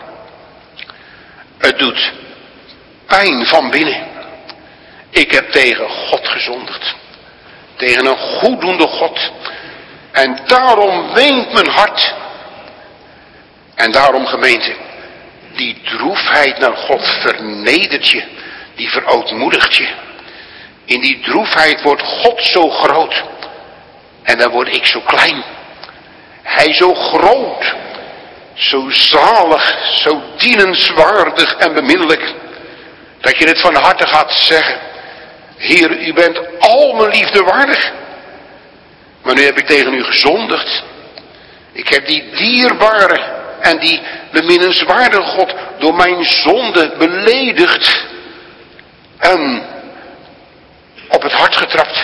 Het doet pijn van binnen. Ik heb tegen God gezondigd. Tegen een goeddoende God. En daarom weent mijn hart. En daarom, gemeente, die droefheid naar God vernedert je. Die verootmoedigt je. In die droefheid wordt God zo groot. En dan word ik zo klein. Hij zo groot. Zo zalig. Zo dienenswaardig en beminnelijk. Dat je het van harte gaat zeggen. Heer, u bent al mijn liefde waardig. Maar nu heb ik tegen u gezondigd. Ik heb die dierbare en die beminnenswaardige God door mijn zonde beledigd. En op het hart getrapt.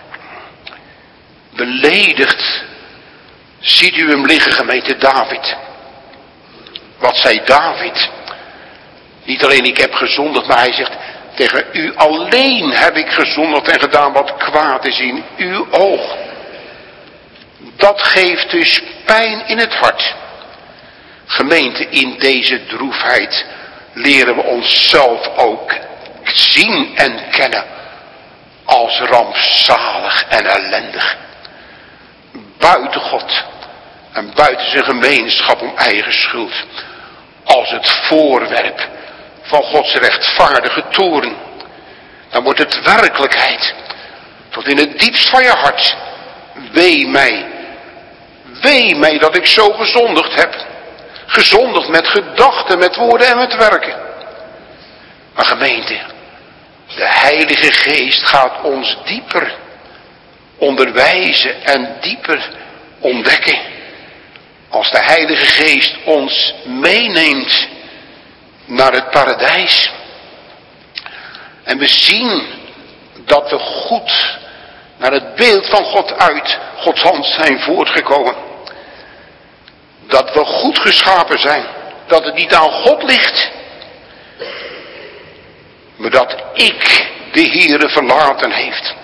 Beledigd. Ziet u hem liggen, gemeente David. Wat zei David? Niet alleen ik heb gezondigd, maar hij zegt, tegen u alleen heb ik gezondigd en gedaan wat kwaad is in uw oog. Dat geeft dus pijn in het hart. Gemeente, in deze droefheid leren we onszelf ook zien en kennen als rampzalig en ellendig. Buiten God en buiten zijn gemeenschap om eigen schuld. Als het voorwerp van Gods rechtvaardige toorn. Dan wordt het werkelijkheid. Tot in het diepst van je hart. Wee mij. Wee mij dat ik zo gezondigd heb. Gezondigd met gedachten, met woorden en met werken. Maar gemeente, de Heilige Geest gaat ons dieper onderwijzen en dieper ontdekken. Als de Heilige Geest ons meeneemt naar het paradijs. En we zien dat we goed naar het beeld van God uit Gods hand zijn voortgekomen. Dat we goed geschapen zijn. Dat het niet aan God ligt. Maar dat ik de Heere verlaten heeft.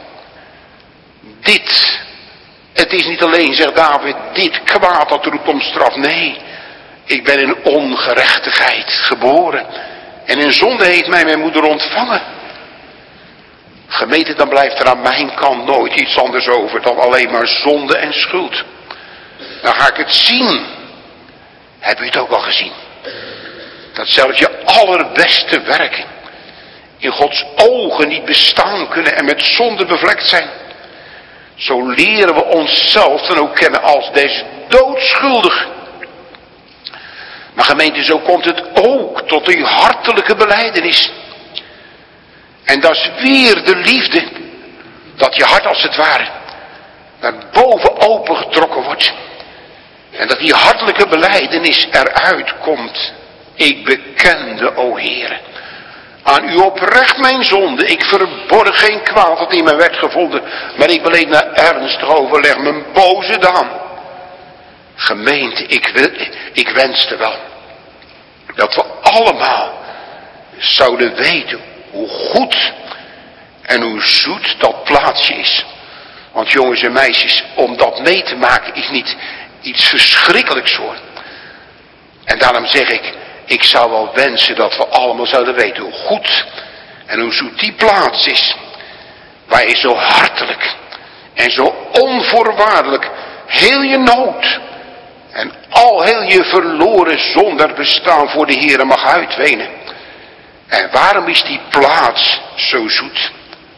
Het is niet alleen, zegt David, dit kwaad dat roept om straf. Nee, ik ben in ongerechtigheid geboren. En in zonde heeft mij mijn moeder ontvangen. Gemeente, dan blijft er aan mijn kant nooit iets anders over dan alleen maar zonde en schuld. Dan ga ik het zien. Heb u het ook al gezien? Dat zelfs je allerbeste werken in Gods ogen niet bestaan kunnen en met zonde bevlekt zijn. Zo leren we onszelf dan ook kennen als des doodschuldig. Maar gemeente, zo komt het ook tot die hartelijke belijdenis. En dat is weer de liefde. Dat je hart als het ware naar boven opengetrokken wordt. En dat die hartelijke belijdenis eruit komt. Ik bekende, o Heere, aan u oprecht mijn zonde. Ik verborg geen kwaad dat in mij werd gevonden. Maar ik beleed na ernstig overleg mijn boze daan. Gemeente, ik wenste wel dat we allemaal zouden weten hoe goed en hoe zoet dat plaatsje is. Want jongens en meisjes, om dat mee te maken is niet Iets verschrikkelijks hoor. En daarom zeg ik zou wel wensen dat we allemaal zouden weten hoe goed en hoe zoet die plaats is. Waar je zo hartelijk en zo onvoorwaardelijk heel je nood en al heel je verloren zonder bestaan voor de Heere mag uitwenen. En waarom is die plaats zo zoet?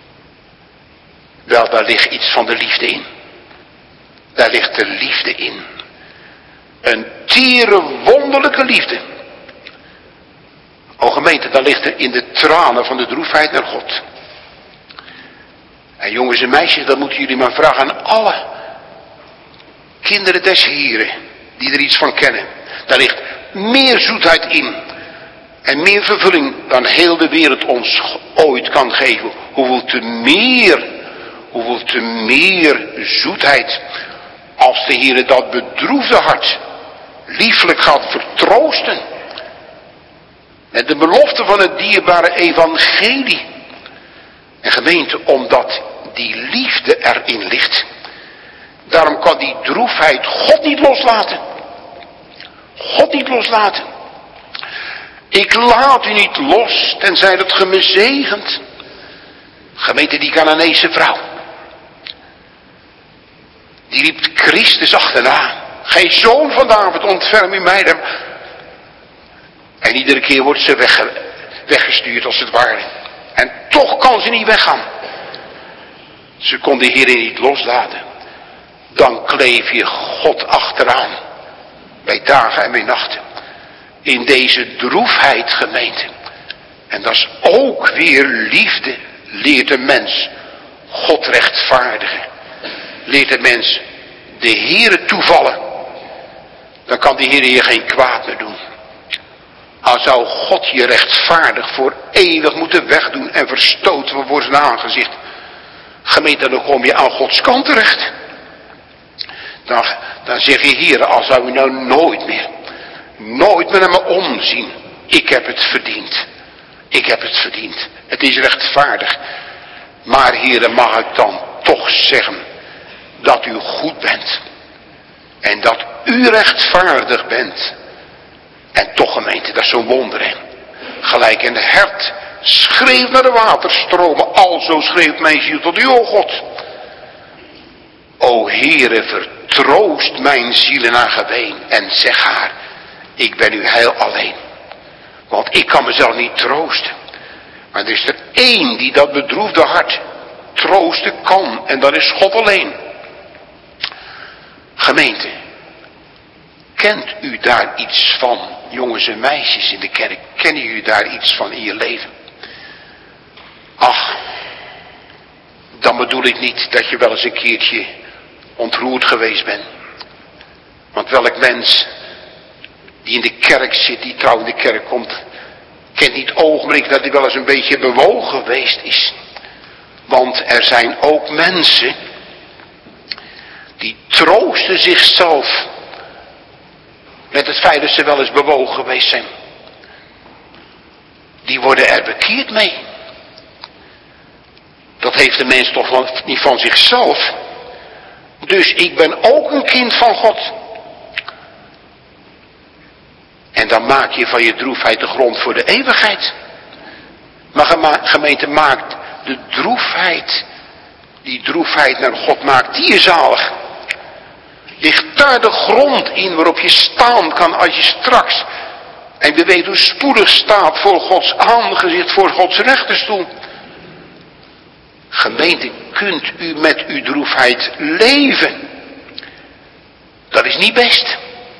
Wel, daar ligt iets van de liefde in. Daar ligt de liefde in. Een tere, wonderlijke liefde. O gemeente, daar ligt er in de tranen van de droefheid naar God. En jongens en meisjes, dat moeten jullie maar vragen aan alle kinderen des Heren, die er iets van kennen. Daar ligt meer zoetheid in. En meer vervulling dan heel de wereld ons ooit kan geven. Hoeveel te meer zoetheid als de Heere dat bedroefde hart lieflijk gaat vertroosten. Met de belofte van het dierbare evangelie. En gemeente, omdat die liefde erin ligt. Daarom kan die droefheid God niet loslaten. God niet loslaten. Ik laat u niet los, tenzij dat ge me zegent. Gemeente, die Canaanese vrouw. Die riep Christus achterna. Gij zoon van David, ontferm u mij. En iedere keer wordt ze weggestuurd als het ware. En toch kan ze niet weggaan. Ze kon de Heer niet loslaten. Dan kleef je God achteraan. Bij dagen en bij nachten. In deze droefheid, gemeente. En dat is ook weer liefde. Leert de mens God rechtvaardigen. Leert de mens de Heere toevallen. Dan kan de Heere je geen kwaad meer doen. Al zou God je rechtvaardig voor eeuwig moeten wegdoen en verstoten voor zijn aangezicht. Gemeente, dan kom je aan Gods kant terecht. Dan zeg je, Heere, al zou u nou nooit meer naar me omzien. Ik heb het verdiend. Ik heb het verdiend. Het is rechtvaardig. Maar Heere, mag ik dan toch zeggen dat u goed bent. En dat u rechtvaardig bent. En toch, gemeente, dat is zo'n wonder, hè. Gelijk een hert schreeuwt naar de waterstromen. Alzo schreeuwt mijn ziel tot u, o God. O Heere, vertroost mijn ziel in haar geween. En zeg haar, ik ben u heel alleen. Want ik kan mezelf niet troosten. Maar er is er één die dat bedroefde hart troosten kan. En dat is God alleen. Gemeente, kent u daar iets van, jongens en meisjes in de kerk? Kennen jullie daar iets van in je leven? Ach, dan bedoel ik niet dat je wel eens een keertje ontroerd geweest bent. Want welk mens die in de kerk zit, die trouw in de kerk komt, kent niet ogenblik dat hij wel eens een beetje bewogen geweest is. Want er zijn ook mensen die troosten zichzelf met het feit dat ze wel eens bewogen geweest zijn. Die worden er bekeerd mee. Dat heeft de mens toch niet van zichzelf. Dus ik ben ook een kind van God. En dan maak je van je droefheid de grond voor de eeuwigheid. Maar gemeente, maakt de droefheid, die droefheid naar God maakt, die je zalig. Ligt daar de grond in waarop je staan kan als je straks, en we weten hoe spoedig staat voor Gods aangezicht, voor Gods rechterstoel. Gemeente, kunt u met uw droefheid leven? Dat is niet best.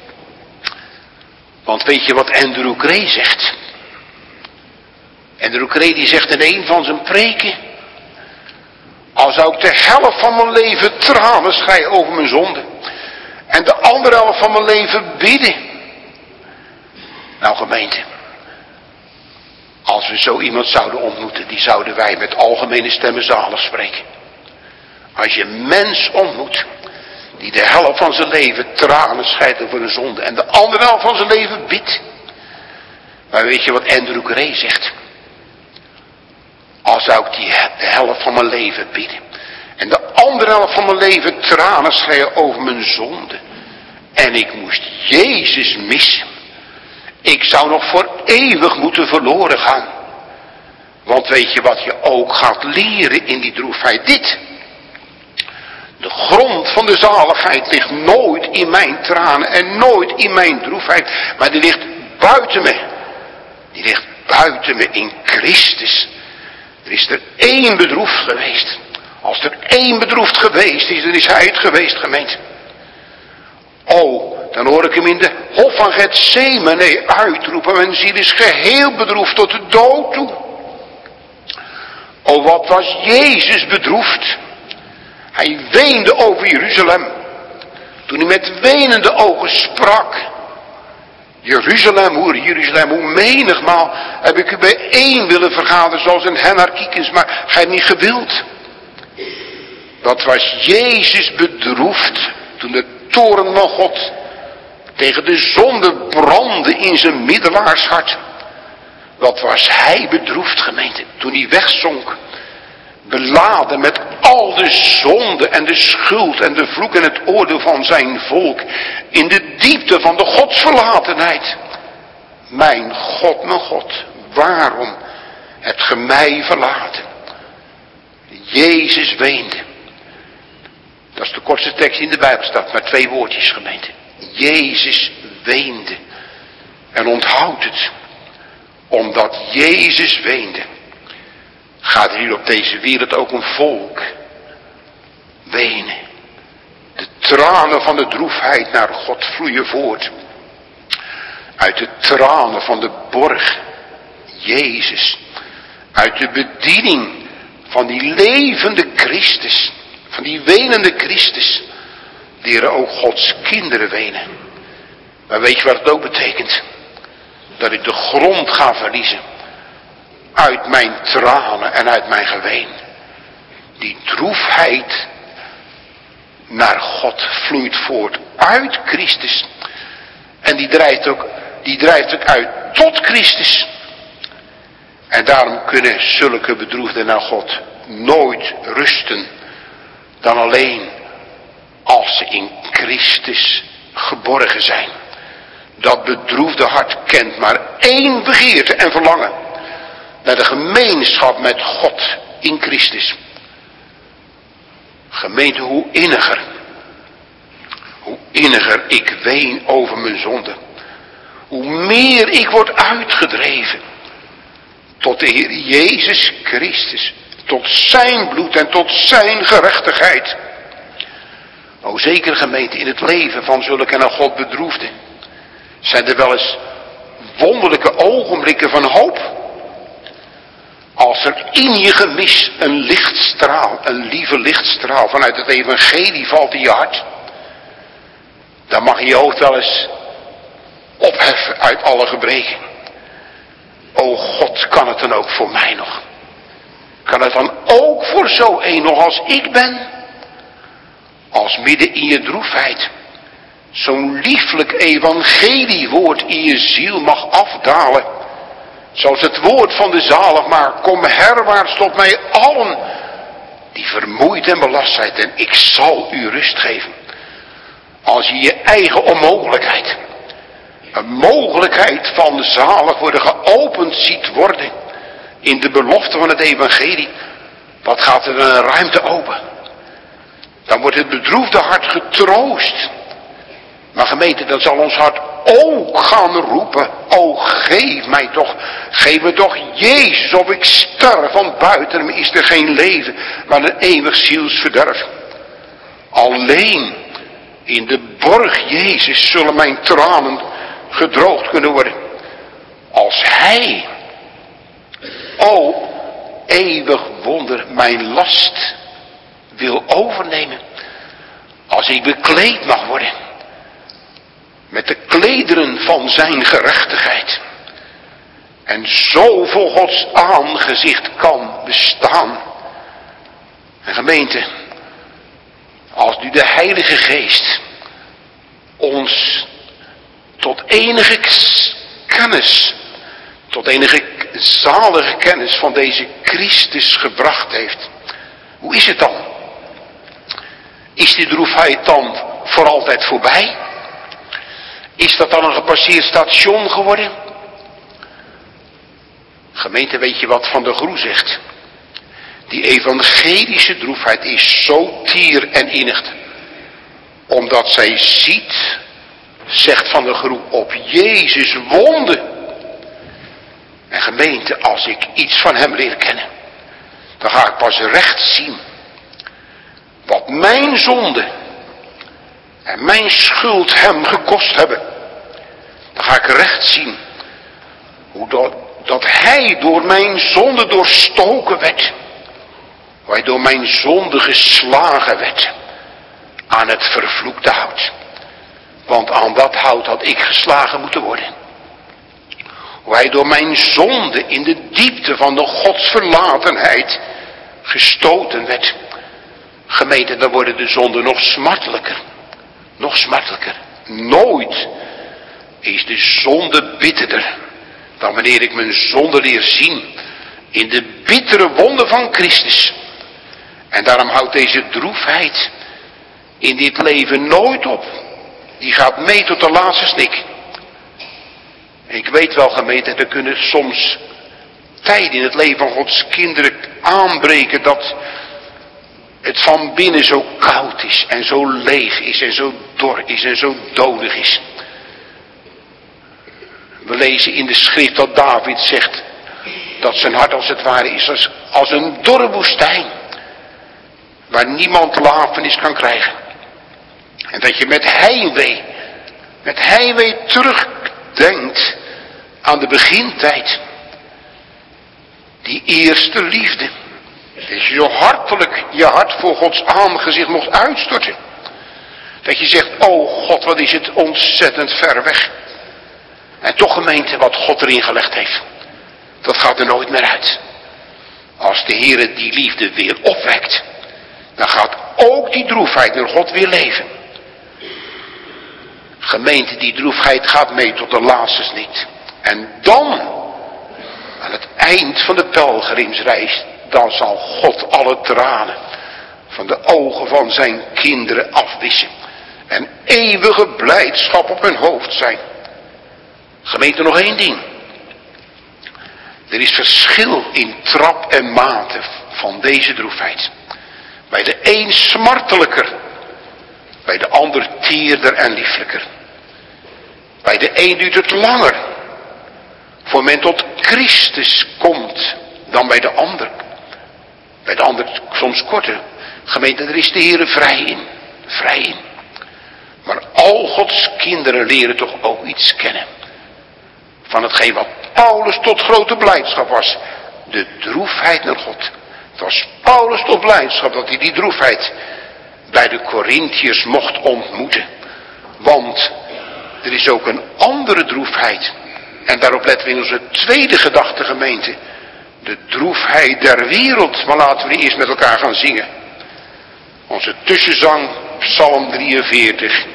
Want weet je wat Andrew Gray zegt? Andrew Gray die zegt in een van zijn preken: al zou ik de helft van mijn leven tranen schreien over mijn zonde. En de andere helft van mijn leven bidden. Nou gemeente, als we zo iemand zouden ontmoeten, die zouden wij met algemene stemmen zalig spreken. Als je een mens ontmoet, die de helft van zijn leven tranen scheidt over een zonde. En de andere helft van zijn leven bidt. Maar weet je wat Andrew Gray zegt? Al zou ik de helft van mijn leven bidden. En de andere helft van mijn leven tranen schreeuwen over mijn zonde. En ik moest Jezus missen. Ik zou nog voor eeuwig moeten verloren gaan. Want weet je wat je ook gaat leren in die droefheid? Dit. De grond van de zaligheid ligt nooit in mijn tranen en nooit in mijn droefheid. Maar die ligt buiten me. Die ligt buiten me in Christus. Er is er één bedroefd geweest. Als er één bedroefd geweest is, dan is hij het geweest, gemeente. Oh, dan hoor ik hem in de hof van Getsemane uitroepen. Mijn ziel is geheel bedroefd tot de dood toe. Oh, wat was Jezus bedroefd. Hij weende over Jeruzalem. Toen hij met wenende ogen sprak. Jeruzalem, hoe menigmaal heb ik u bijeen willen vergaderen zoals een hen haar kiekens, maar gij hebt niet gewild. Wat was Jezus bedroefd toen de toorn van God tegen de zonde brandde in zijn middelaarshart. Wat was hij bedroefd, gemeente, toen hij wegzonk. Beladen met al de zonde en de schuld en de vloek en het oordeel van zijn volk. In de diepte van de godsverlatenheid. Mijn God, waarom hebt ge mij verlaten? Jezus weende. Dat is de kortste tekst in de Bijbel staat, maar 2 woordjes, gemeente. Jezus weende. En onthoud het. Omdat Jezus weende, gaat er hier op deze wereld ook een volk wenen. De tranen van de droefheid naar God vloeien voort. Uit de tranen van de borg, Jezus. Uit de bediening van die levende Christus. Van die wenende Christus. Leren ook Gods kinderen wenen. Maar weet je wat het ook betekent? Dat ik de grond ga verliezen. Uit mijn tranen en uit mijn geween. Die droefheid naar God vloeit voort uit Christus. En die drijft ook uit tot Christus. En daarom kunnen zulke bedroefden naar God nooit rusten. Dan alleen als ze in Christus geborgen zijn. Dat bedroefde hart kent maar één begeerte en verlangen. Naar de gemeenschap met God in Christus. Gemeente, hoe inniger ik ween over mijn zonde. Hoe meer ik word uitgedreven. Tot de Heer Jezus Christus. Tot zijn bloed en tot zijn gerechtigheid. O zeker, gemeente, in het leven van zulke naar God bedroefden. Zijn er wel eens wonderlijke ogenblikken van hoop. Als er in je gemis een lichtstraal, een lieve lichtstraal vanuit het evangelie valt in je hart. Dan mag je je hoofd wel eens opheffen uit alle gebreken. O God, kan het dan ook voor mij nog? Kan het dan ook voor zo een nog als ik ben? Als midden in je droefheid zo'n lieflijk evangeliewoord in je ziel mag afdalen. Zoals het woord van de zaligmaker, kom herwaarts tot mij allen die vermoeid en belast zijn en ik zal u rust geven. Als je je eigen onmogelijkheid, een mogelijkheid van zalig worden geopend ziet worden in de belofte van het evangelie, wat gaat er dan een ruimte open? Dan wordt het bedroefde hart getroost. Maar gemeente, dan zal ons hart ook gaan roepen. O, geef me toch Jezus, of ik sterf, want buiten me is er geen leven, maar een eeuwig zielsverderf. Alleen in de borg Jezus zullen mijn tranen gedroogd kunnen worden. Als Hij, o eeuwig wonder, mijn last wil overnemen. Als ik bekleed mag worden met de klederen van zijn gerechtigheid. En zo voor Gods aangezicht kan bestaan. En gemeente, als nu de Heilige Geest ons tot enige kennis, tot enige zalige kennis van deze Christus gebracht heeft. Hoe is het dan? Is die droefheid dan voor altijd voorbij? Is dat dan een gepasseerd station geworden? Gemeente, weet je wat Van der Groe zegt? Die evangelische droefheid is zo tier en innig. Omdat zij ziet, zegt Van der Groe, op Jezus wonden. En gemeente, als ik iets van hem leer kennen, dan ga ik pas recht zien wat mijn zonde en mijn schuld hem gekost hebben. Dan ga ik recht zien hoe dat hij door mijn zonde doorstoken werd. Hoe hij door mijn zonde geslagen werd aan het vervloekte hout. Want aan dat hout had ik geslagen moeten worden. Hoe hij door mijn zonde in de diepte van de godsverlatenheid gestoten werd. Gemeente, dan worden de zonden nog smartelijker. Nog smartelijker. Nooit is de zonde bitterder dan wanneer ik mijn zonde leer zien in de bittere wonden van Christus. En daarom houdt deze droefheid in dit leven nooit op. Die gaat mee tot de laatste snik. Ik weet wel, gemeente, er kunnen soms tijden in het leven van Gods kinderen aanbreken dat het van binnen zo koud is en zo leeg is en zo dor is en zo dodig is. We lezen in de schrift dat David zegt dat zijn hart als het ware is als een dorre woestijn. Waar niemand lafenis kan krijgen. En dat je met heimwee terugdenkt aan de begintijd. Die eerste liefde. Dat je zo hartelijk je hart voor Gods aangezicht mocht uitstorten. Dat je zegt, oh God, wat is het ontzettend ver weg. En toch, gemeente, wat God erin gelegd heeft, dat gaat er nooit meer uit. Als de Heere die liefde weer opwekt, dan gaat ook die droefheid naar God weer leven. Gemeente, die droefheid gaat mee tot de laatste snik. En dan, aan het eind van de pelgrimsreis, dan zal God alle tranen van de ogen van zijn kinderen afwissen. En eeuwige blijdschap op hun hoofd zijn. Gemeente, nog één ding. Er is verschil in trap en mate van deze droefheid. Bij de een smartelijker, bij de ander tierder en lieflijker. Bij de een duurt het langer, voor men tot Christus komt, dan bij de ander. Bij de ander soms korter. Gemeente, er is de Heere vrij in. Vrij in. Maar al Gods kinderen leren toch ook iets kennen. Van hetgeen wat Paulus tot grote blijdschap was. De droefheid naar God. Het was Paulus tot blijdschap dat hij die droefheid bij de Corinthiërs mocht ontmoeten. Want er is ook een andere droefheid. En daarop letten we in onze tweede gedachte, gemeente. De droefheid der wereld. Maar laten we die eerst met elkaar gaan zingen. Onze tussenzang, Psalm 43.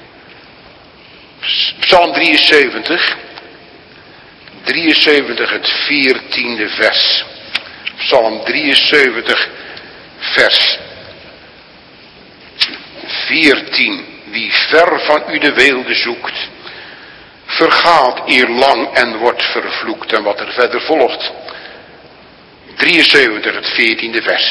Psalm 73. 73, het 14e vers. Psalm 73, vers 14. Wie ver van u de weelde zoekt, vergaat eer lang en wordt vervloekt. En wat er verder volgt. 73, het 14e vers.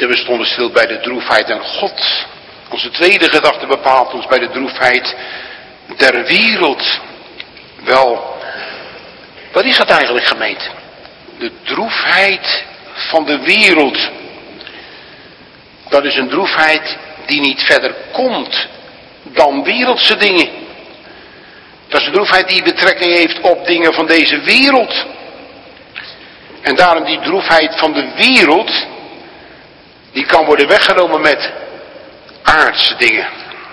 we stonden stil bij de droefheid en God. Onze tweede gedachte bepaalt ons bij de droefheid der wereld. Wel, wat is dat eigenlijk, gemeente? De droefheid van de wereld. Dat is een droefheid die niet verder komt dan wereldse dingen. Dat is een droefheid die betrekking heeft op dingen van deze wereld. En daarom die droefheid van de wereld, die kan worden weggenomen met aardse dingen.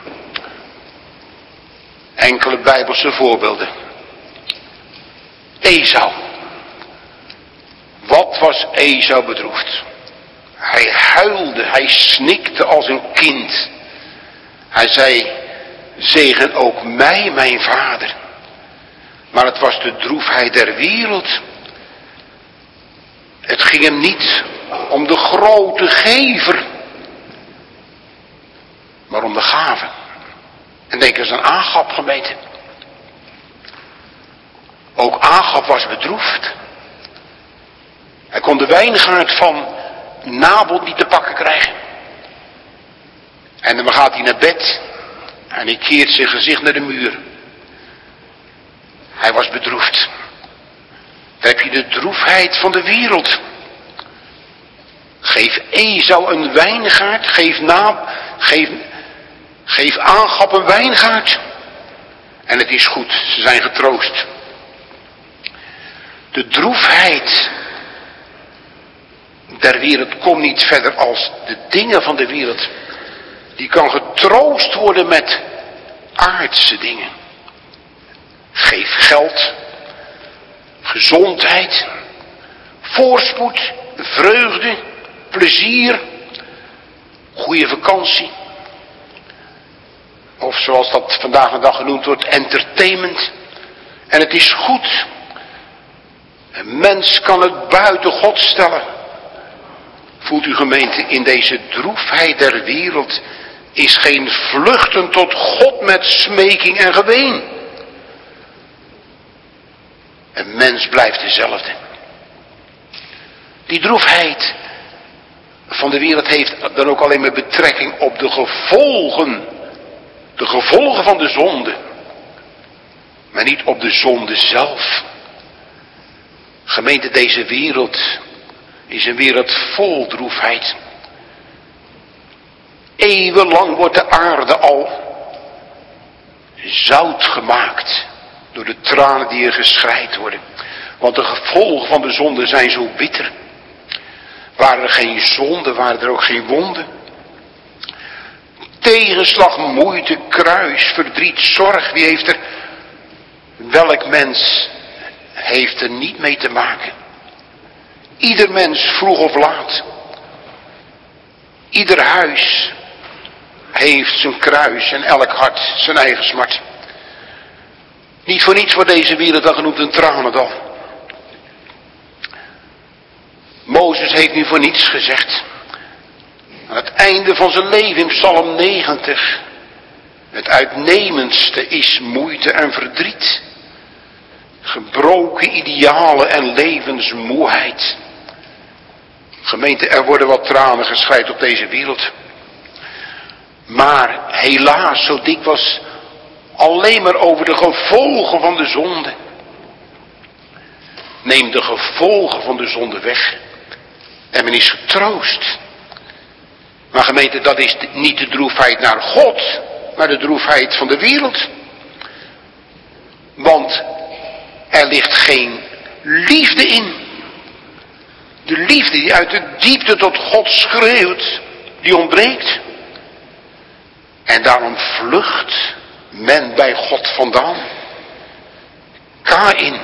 Enkele Bijbelse voorbeelden. Esau. Wat was Esau bedroefd? Hij huilde, hij snikte als een kind. Hij zei, zegen ook mij, mijn vader. Maar het was de droefheid der wereld. Het ging hem niet om de grote gever, maar om de gave. En denk eens aan Agab, gemeente. Ook Agab was bedroefd. Hij kon de wijngaard van Nabot niet te pakken krijgen. En dan gaat hij naar bed en hij keert zijn gezicht naar de muur. Hij was bedroefd. Dan heb je de droefheid van de wereld. Geef Esau een wijngaard, geef Agab een wijngaard. En het is goed, ze zijn getroost. De droefheid der wereld komt niet verder als de dingen van de wereld. Die kan getroost worden met aardse dingen. Geef geld, gezondheid, voorspoed, vreugde, plezier, goede vakantie. Of zoals dat vandaag de dag genoemd wordt, entertainment. En het is goed. Een mens kan het buiten God stellen. Voelt u, gemeente, in deze droefheid der wereld is geen vluchten tot God met smeking en geween. Een mens blijft dezelfde. Die droefheid van de wereld heeft dan ook alleen maar betrekking op de gevolgen. De gevolgen van de zonde. Maar niet op de zonde zelf. Gemeente, deze wereld is een wereld vol droefheid. Eeuwenlang wordt de aarde al zout gemaakt door de tranen die er geschreid worden. Want de gevolgen van de zonde zijn zo bitter. Waren er geen zonde, waren er ook geen wonden. Tegenslag, moeite, kruis, verdriet, zorg. Wie heeft er? Welk mens heeft er niet mee te maken? Ieder mens, vroeg of laat. Ieder huis heeft zijn kruis en elk hart zijn eigen smart. Niet voor niets wordt deze wereld dan genoemd een tranendal. Mozes heeft nu voor niets gezegd. Aan het einde van zijn leven in Psalm 90. Het uitnemendste is moeite en verdriet. Gebroken idealen en levensmoeheid. Gemeente, er worden wat tranen geschreid op deze wereld. Maar helaas zo dikwijls alleen maar over de gevolgen van de zonde. Neem de gevolgen van de zonde weg. En men is getroost. Maar gemeente, dat is niet de droefheid naar God, maar de droefheid van de wereld. Want er ligt geen liefde in. De liefde die uit de diepte tot God schreeuwt, die ontbreekt. En daarom vlucht men bij God vandaan. Kaïn.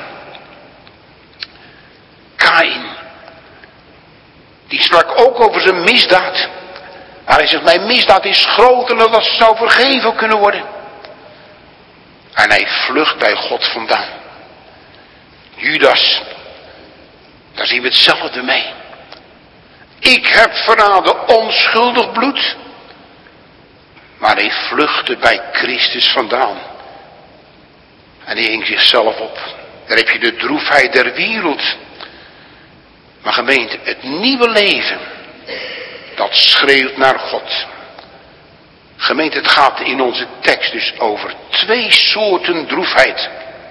Die sprak ook over zijn misdaad. Maar hij zegt, mijn misdaad is groter dan dat ze zou vergeven kunnen worden. En hij vlucht bij God vandaan. Judas, daar zien we hetzelfde mee. Ik heb verraden onschuldig bloed. Maar hij vluchtte bij Christus vandaan. En hij hing zichzelf op. Daar heb je de droefheid der wereld. Maar gemeente, het nieuwe leven dat schreeuwt naar God. Gemeente, het gaat in onze tekst dus over 2 soorten droefheid.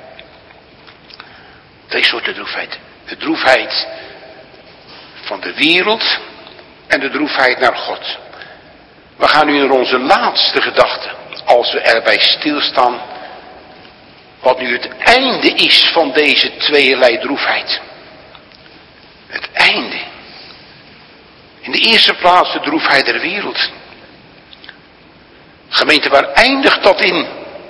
2 soorten droefheid. De droefheid van de wereld en de droefheid naar God. We gaan nu naar onze laatste gedachte, als we erbij stilstaan, wat nu het einde is van deze tweeërlei droefheid. Het einde. In de eerste plaats de droefheid der wereld. Gemeente, waar eindigt dat in?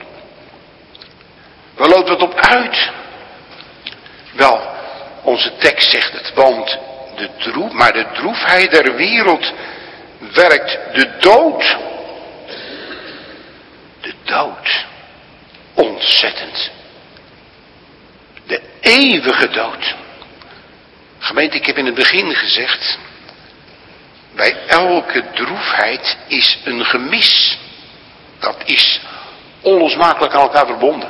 Waar loopt het op uit? Wel, onze tekst zegt het, want de droefheid der wereld werkt de dood. De dood. Ontzettend. De eeuwige dood. Gemeente, ik heb in het begin gezegd, bij elke droefheid is een gemis. Dat is onlosmakelijk aan elkaar verbonden.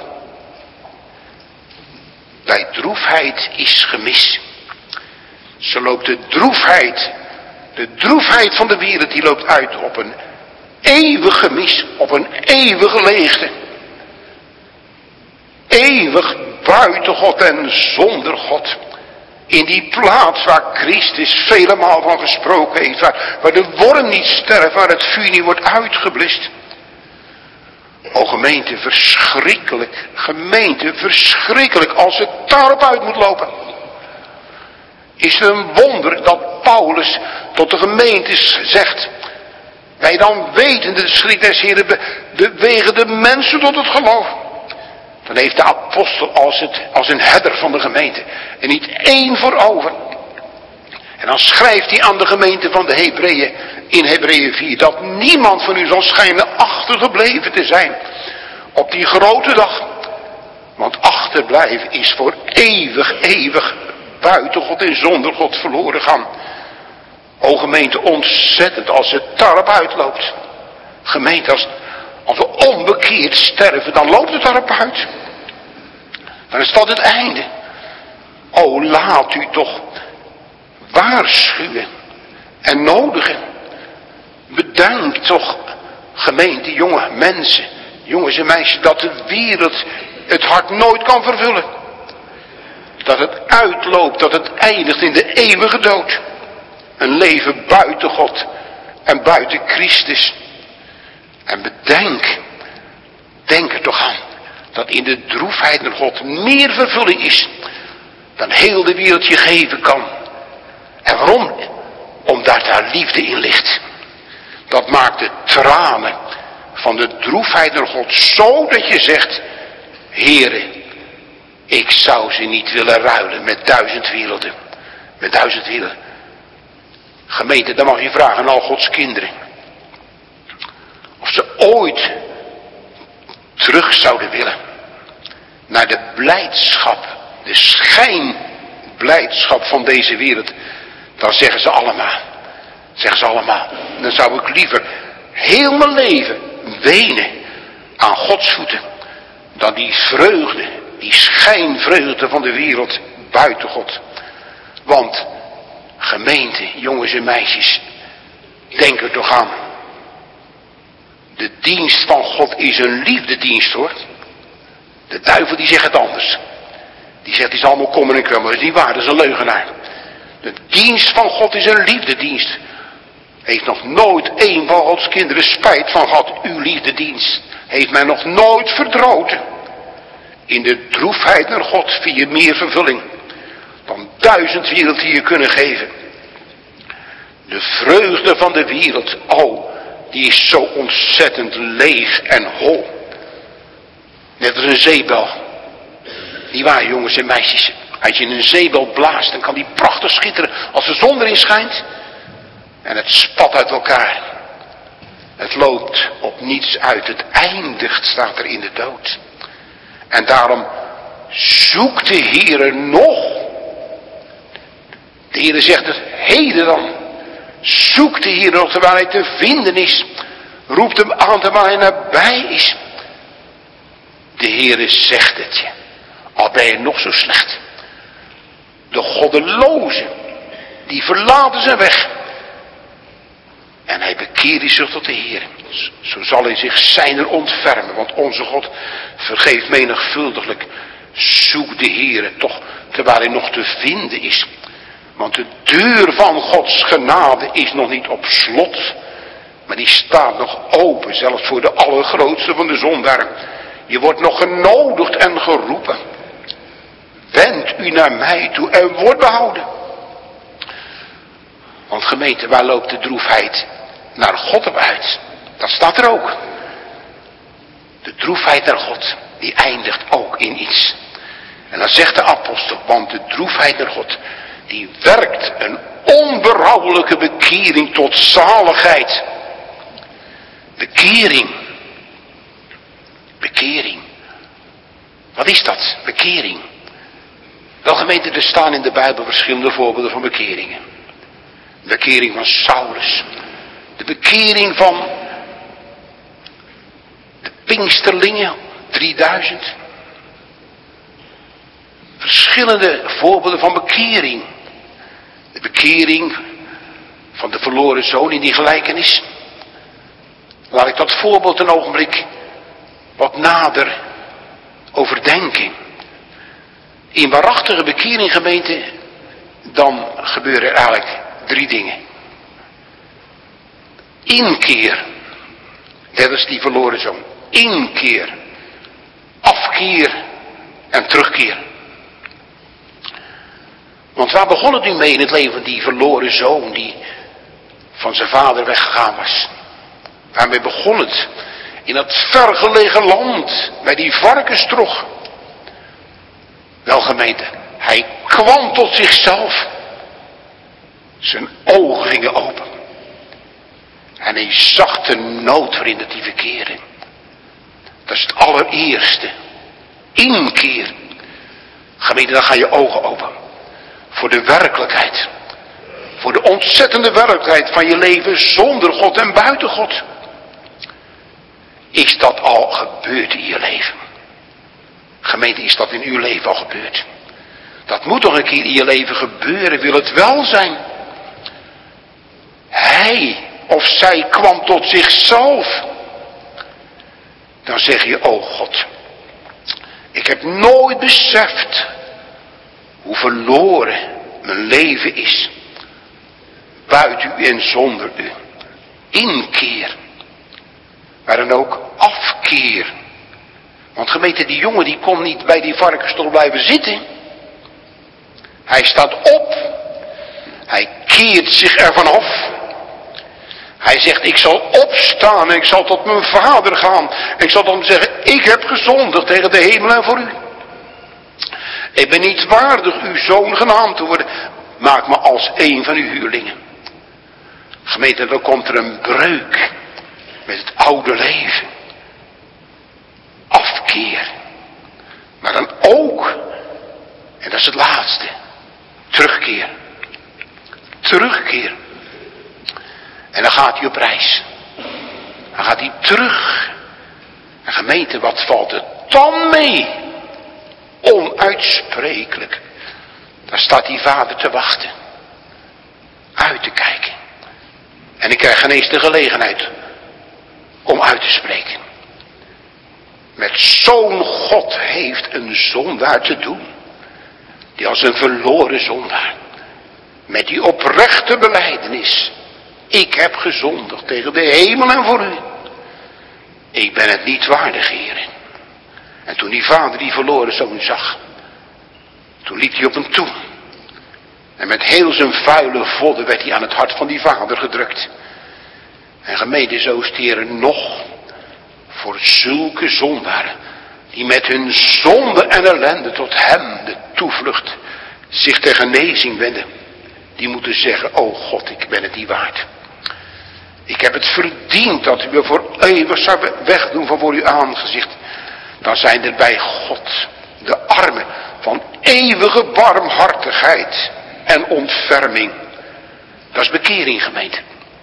Bij droefheid is gemis. Zo loopt de droefheid van de wereld, die loopt uit op een eeuwig gemis, op een eeuwige leegte. Eeuwig buiten God en zonder God. In die plaats waar Christus vele maal van gesproken heeft, waar de worm niet sterft, waar het vuur niet wordt uitgeblust. O gemeente, verschrikkelijk. Gemeente, verschrikkelijk als het daarop uit moet lopen. Is het een wonder dat Paulus tot de gemeentes zegt, wij dan weten de schrik des Heren bewegen de mensen tot het geloof. Dan heeft de apostel als een herder van de gemeente en niet één voor over. En dan schrijft hij aan de gemeente van de Hebreeën in Hebreeën 4 dat niemand van u zal schijnen achtergebleven te zijn op die grote dag. Want achterblijven is voor eeuwig buiten God en zonder God verloren gaan. O gemeente, ontzettend als het daarop uitloopt. Gemeente, als we onbekeerd sterven, dan loopt het daarop uit. Dan is dat het einde. O, laat u toch waarschuwen en nodigen. Bedenk toch, gemeente, jonge mensen, jongens en meisjes, dat de wereld het hart nooit kan vervullen. Dat het uitloopt, dat het eindigt in de eeuwige dood. Een leven buiten God en buiten Christus. En denk er toch aan, dat in de droefheid naar God meer vervulling is dan heel de wereld je geven kan. En waarom? Omdat daar liefde in ligt. Dat maakt de tranen van de droefheid naar God zo dat je zegt, Heere, ik zou ze niet willen ruilen met 1000 werelden. Met 1000 werelden. Gemeente, dan mag je vragen aan al Gods kinderen. Of ze ooit terug zouden willen naar de blijdschap, de schijnblijdschap van deze wereld. Dan zeggen ze allemaal. Dan zou ik liever heel mijn leven wenen aan Gods voeten. Dan die vreugde, die schijnvreugde van de wereld buiten God. Want gemeente, jongens en meisjes, denk er toch aan. De dienst van God is een liefdedienst, hoor. De duivel die zegt het anders. Die zegt het is allemaal kommer en kwel, maar dat is niet waar, dat is een leugenaar. De dienst van God is een liefdedienst. Heeft nog nooit een van Gods kinderen spijt van gehad. Uw liefdedienst heeft mij nog nooit verdroten. In de droefheid naar God vind je meer vervulling dan 1000 wereld die je kunnen geven. De vreugde van de wereld, die is zo ontzettend leeg en hol. Net als een zeebel. Niet waar, jongens en meisjes. Als je in een zeebel blaast, dan kan die prachtig schitteren als de zon erin schijnt. En het spat uit elkaar. Het loopt op niets uit. Het eindigt, staat er, in de dood. En daarom zoekt de Heere nog. De Heere zegt het heden dan. Zoekt de Heere nog terwijl hij te vinden is. Roept hem aan terwijl hij nabij is. De Heere zegt het je. Al ben je nog zo slecht. De goddelozen, die verlaten zijn weg. En hij bekeerde zich tot de Heer. Zo zal hij zich zijner ontfermen. Want onze God vergeeft menigvuldiglijk. Zoek de Heer toch terwijl hij nog te vinden is. Want de deur van Gods genade is nog niet op slot. Maar die staat nog open. Zelfs voor de allergrootste van de zondaren. Je wordt nog genodigd en geroepen. Wend u naar mij toe en word behouden. Want gemeente, waar loopt de droefheid naar God op uit? Dat staat er ook. De droefheid naar God, die eindigt ook in iets. En dan zegt de apostel, want de droefheid naar God, die werkt een onberouwelijke bekering tot zaligheid. Bekering. Bekering. Wat is dat? Bekering. Wel gemeente, er staan in de Bijbel verschillende voorbeelden van bekeringen. De bekering van Saulus. De bekering van de Pinksterlingen, 3000. Verschillende voorbeelden van bekering. De bekering van de verloren zoon in die gelijkenis. Laat ik dat voorbeeld een ogenblik wat nader overdenken. In waarachtige bekering, gemeente, dan gebeuren er eigenlijk 3 dingen. Inkeer. Dat is die verloren zoon. Inkeer. Afkeer en terugkeer. Want waar begon het nu mee in het leven van die verloren zoon die van zijn vader weggegaan was? Waarmee begon het? In dat vergelegen land, bij die varkenstrog. Wel gemeente, hij kwam tot zichzelf. Zijn ogen gingen open. En hij zag de nood waarin dat hij verkeerde. Dat is het allereerste. Inkeer. Gemeente, dan gaan je ogen open. Voor de werkelijkheid. Voor de ontzettende werkelijkheid van je leven zonder God en buiten God. Is dat al gebeurd in je leven? Gemeente, is dat in uw leven al gebeurd? Dat moet toch een keer in je leven gebeuren, wil het wel zijn. Hij of zij kwam tot zichzelf. Dan zeg je, oh God, ik heb nooit beseft hoe verloren mijn leven is. Buiten u en zonder u. Inkeer. Maar dan ook afkeer. Want gemeente, die jongen die kon niet bij die varkenstol blijven zitten. Hij staat op. Hij keert zich ervan af. Hij zegt, ik zal opstaan en ik zal tot mijn vader gaan. En ik zal dan zeggen, ik heb gezondigd tegen de hemel en voor u. Ik ben niet waardig uw zoon genaamd te worden. Maak me als een van uw huurlingen. Gemeente, dan komt er een breuk met het oude leven. Afkeer. Maar dan ook, en dat is het laatste, terugkeer. Terugkeer. En dan gaat hij op reis. Dan gaat hij terug. En gemeente, wat valt er dan mee? Onuitsprekelijk. Daar staat die vader te wachten. Uit te kijken. En ik krijg ineens de gelegenheid om uit te spreken. Met zo'n God heeft een zondaar te doen. Die als een verloren zondaar. Met die oprechte belijdenis. Ik heb gezondigd tegen de hemel en voor u. Ik ben het niet waardig, heren. En toen die vader die verloren zoon zag. Toen liep hij op hem toe. En met heel zijn vuile vodden werd hij aan het hart van die vader gedrukt. En gemeente, zo is het heren nog voor zulke zondaren. Die met hun zonde en ellende tot hem de toevlucht zich ter genezing wenden. Die moeten zeggen, oh God, ik ben het niet waard. Ik heb het verdiend dat u me voor eeuwig zou wegdoen van voor uw aangezicht. Dan zijn er bij God de armen van eeuwige barmhartigheid en ontferming. Dat is bekering, gemeente.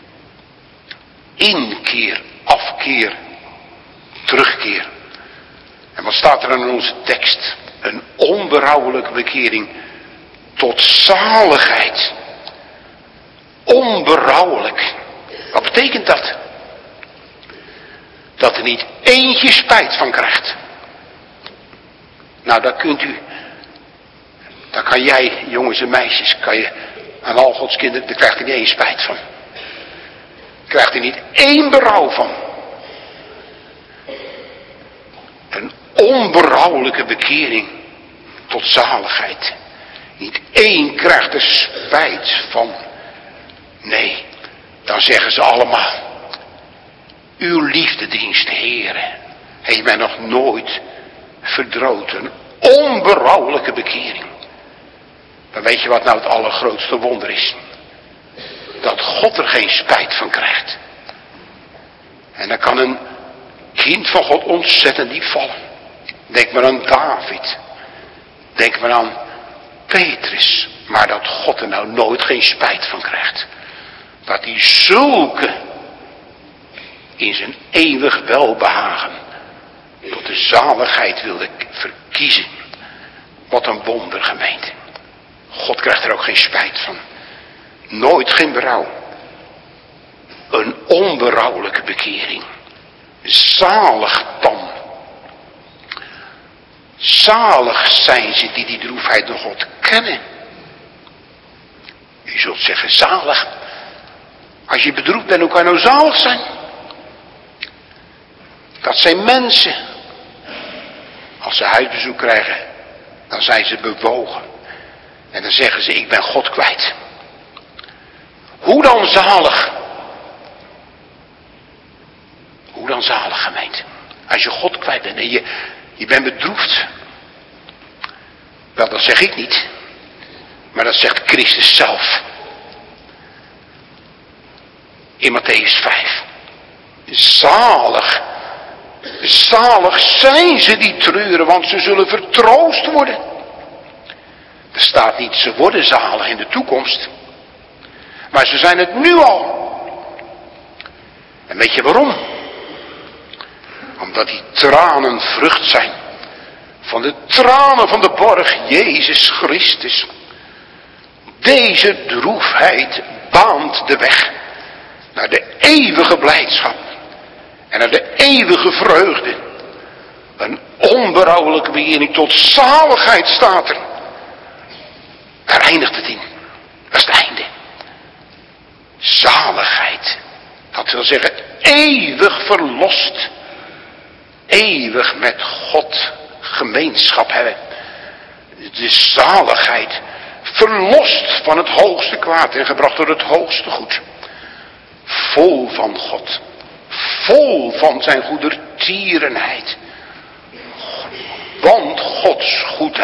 Inkeer, afkeer, terugkeer. En wat staat er in onze tekst? Een onberouwelijke bekering tot zaligheid. Onberouwelijk. Wat betekent dat? Dat er niet eentje spijt van krijgt. Nou, daar kan jij, jongens en meisjes, kan je aan al Gods kinderen, daar krijgt er niet één spijt van. Daar krijgt er niet één berouw van. Een onberouwelijke bekering tot zaligheid. Niet één krijgt er spijt van. Nee, dan zeggen ze allemaal: uw liefdedienst, Heere, heeft mij nog nooit verdroten. Een onberouwelijke bekering. Maar weet je wat nou het allergrootste wonder is? Dat God er geen spijt van krijgt. En dan kan een kind van God ontzettend diep vallen. Denk maar aan David. Denk maar aan Petrus. Maar dat God er nou nooit geen spijt van krijgt. Dat hij zulke in zijn eeuwig welbehagen tot de zaligheid wilde verkiezen. Wat een wonder, gemeente. God krijgt er ook geen spijt van. Nooit geen berouw. Een onberouwelijke bekering. Zalig dan. Zalig zijn ze die droefheid van God kennen. U zult zeggen, zalig. Als je bedroefd bent, hoe kan je nou zalig zijn? Dat zijn mensen. Als ze huisbezoek krijgen, dan zijn ze bewogen. En dan zeggen ze, ik ben God kwijt. Hoe dan zalig? Hoe dan zalig, gemeente? Als je God kwijt bent en je bent bedroefd. Wel, dat zeg ik niet. Maar dat zegt Christus zelf. In Mattheüs 5. Zalig. Zalig zijn ze die treuren, want ze zullen vertroost worden. Er staat niet, ze worden zalig in de toekomst. Maar ze zijn het nu al. En weet je waarom? Omdat die tranen vrucht zijn van de tranen van de borg Jezus Christus. Deze droefheid baant de weg naar de eeuwige blijdschap en naar de eeuwige vreugde. Een onberouwelijke bekering tot zaligheid staat er. Daar eindigt het in. Dat is het einde. Zaligheid. Dat wil zeggen eeuwig verlost. Eeuwig met God gemeenschap hebben. De zaligheid. Verlost van het hoogste kwaad en gebracht door het hoogste goed. Vol van God. Vol van zijn goedertierenheid. Want Gods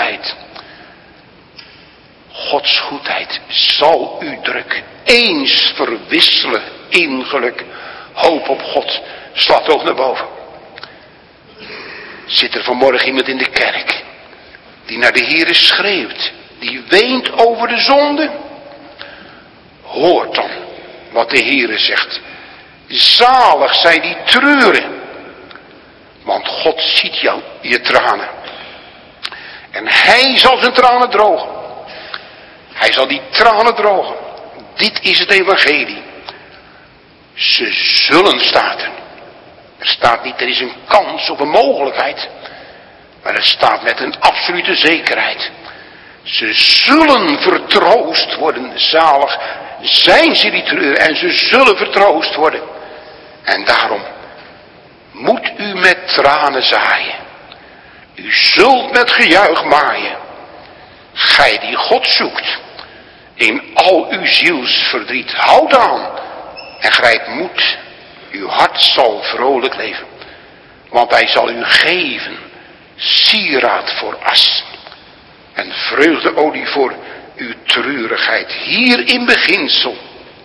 goedheid zal u druk eens verwisselen in geluk. Hoop op God. Slaat ook naar boven. Zit er vanmorgen iemand in de kerk die naar de Heere schreeuwt, die weent over de zonde? Hoort dan wat de Heere zegt. Zalig zijn die treuren, want God ziet jou, je tranen. En hij zal zijn tranen drogen. Hij zal die tranen drogen. Dit is het evangelie. Ze zullen, staat er. Er staat niet, er is een kans of een mogelijkheid. Maar er staat met een absolute zekerheid. Ze zullen vertroost worden. Zalig zijn ze die treuren en ze zullen vertroost worden. En daarom moet u met tranen zaaien. U zult met gejuich maaien. Gij die God zoekt. In al uw zielsverdriet. Houd aan. En grijp moed. Uw hart zal vrolijk leven. Want hij zal u geven. Sieraad voor as. En vreugdeolie voor uw treurigheid. Hier in beginsel.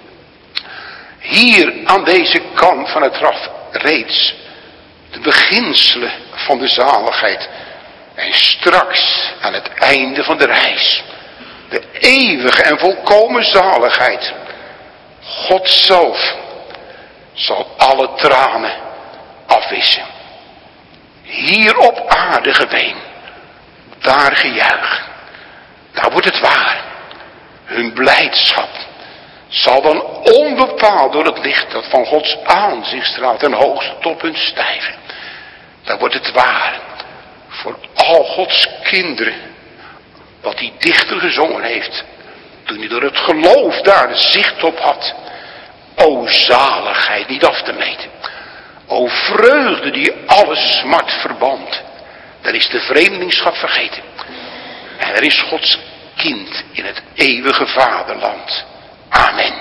Hier aan deze kant van het graf. Reeds. De beginselen van de zaligheid. En straks aan het einde van de reis. De eeuwige en volkomen zaligheid. God zelf zal alle tranen afwissen. Hier op aarde geween. Daar gejuich. Daar wordt het waar. Hun blijdschap zal dan onbepaald door het licht dat van Gods aanzicht straalt ten hoogste toppunt stijven. Dan wordt het waar voor al Gods kinderen wat die dichter gezongen heeft toen hij door het geloof daar zicht op had. O zaligheid niet af te meten. O vreugde die alle smart verband. Dan is de vreemdelingschap vergeten. En er is Gods kind in het eeuwige vaderland. Amen.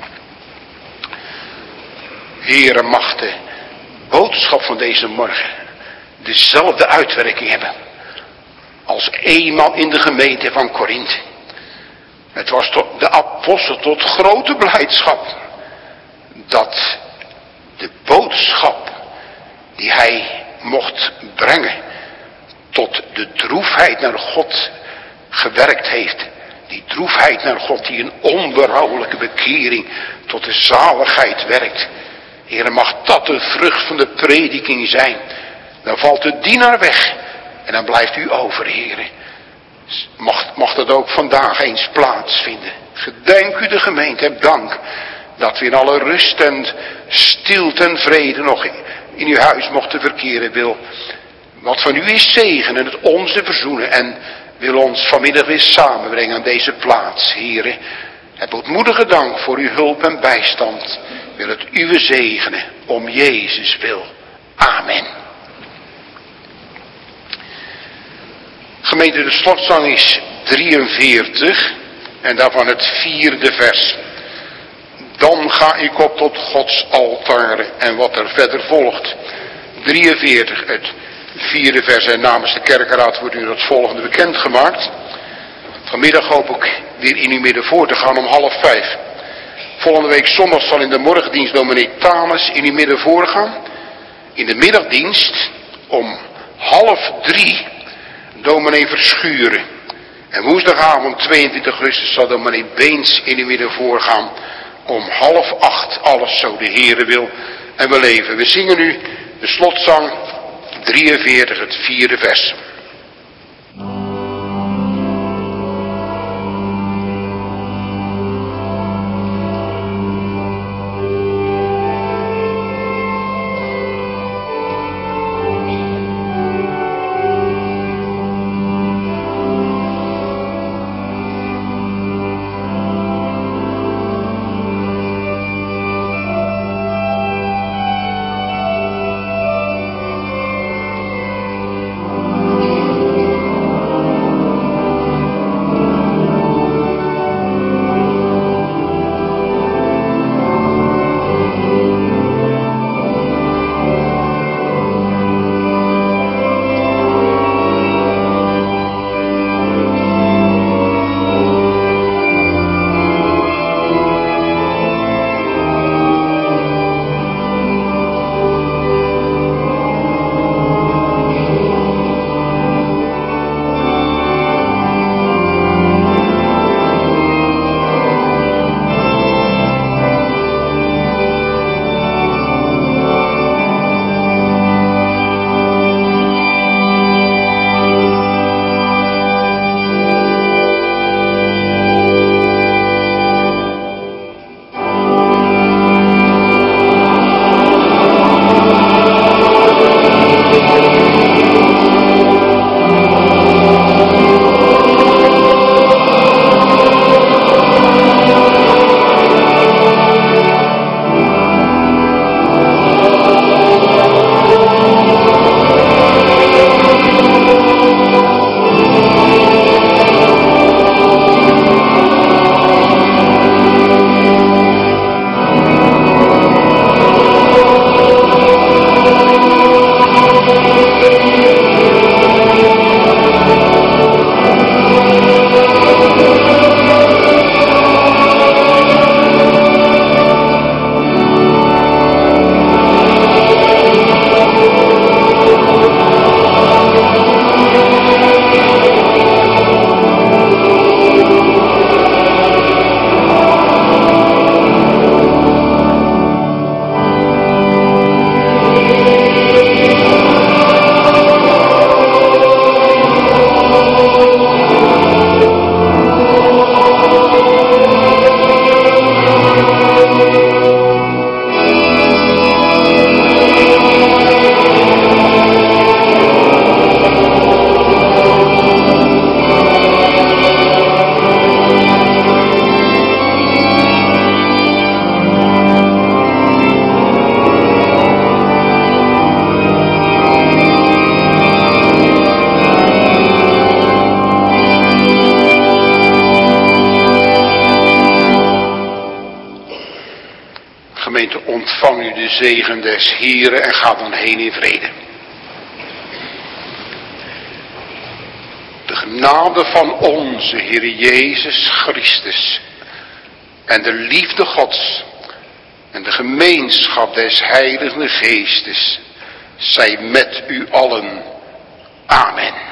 Heere, mag de boodschap van deze morgen dezelfde uitwerking hebben als eenmaal in de gemeente van Korinthe. Het was tot de apostel tot grote blijdschap dat de boodschap die hij mocht brengen tot de droefheid naar God gewerkt heeft. Die droefheid naar God die een onberouwelijke bekering tot de zaligheid werkt. Heere, mag dat de vrucht van de prediking zijn. Dan valt de dienaar weg en dan blijft u over, Heere. Mag dat ook vandaag eens plaatsvinden. Gedenk u de gemeente, heb dank dat we in alle rust en stilte en vrede nog in uw huis mochten verkeren. Wil wat van u is zegenen, het onze verzoenen en wil ons vanmiddag weer samenbrengen aan deze plaats, Heere. Heb ootmoedige dank voor uw hulp en bijstand. Wil het uwe zegenen om Jezus wil. Amen. Gemeente, de slotzang is 43 en daarvan het 4e vers. Dan ga ik op tot Gods altaar en wat er verder volgt. 43, het 4e vers en namens de kerkenraad wordt u het volgende bekendgemaakt. Vanmiddag hoop ik weer in uw midden voor te gaan om 4:30. Volgende week zondag zal in de morgendienst dominee Thames in uw midden voorgaan. In de middagdienst om 2:30 dominee Verschuren. En woensdagavond 22 augustus zal dominee Beens in uw midden voorgaan om 7:30. Alles zo de Heere wil en we leven. We zingen nu de slotzang 43, het 4e vers. de zegen des Heren en ga dan heen in vrede. De genade van onze Heer Jezus Christus en de liefde Gods en de gemeenschap des Heiligen Geestes zij met u allen. Amen.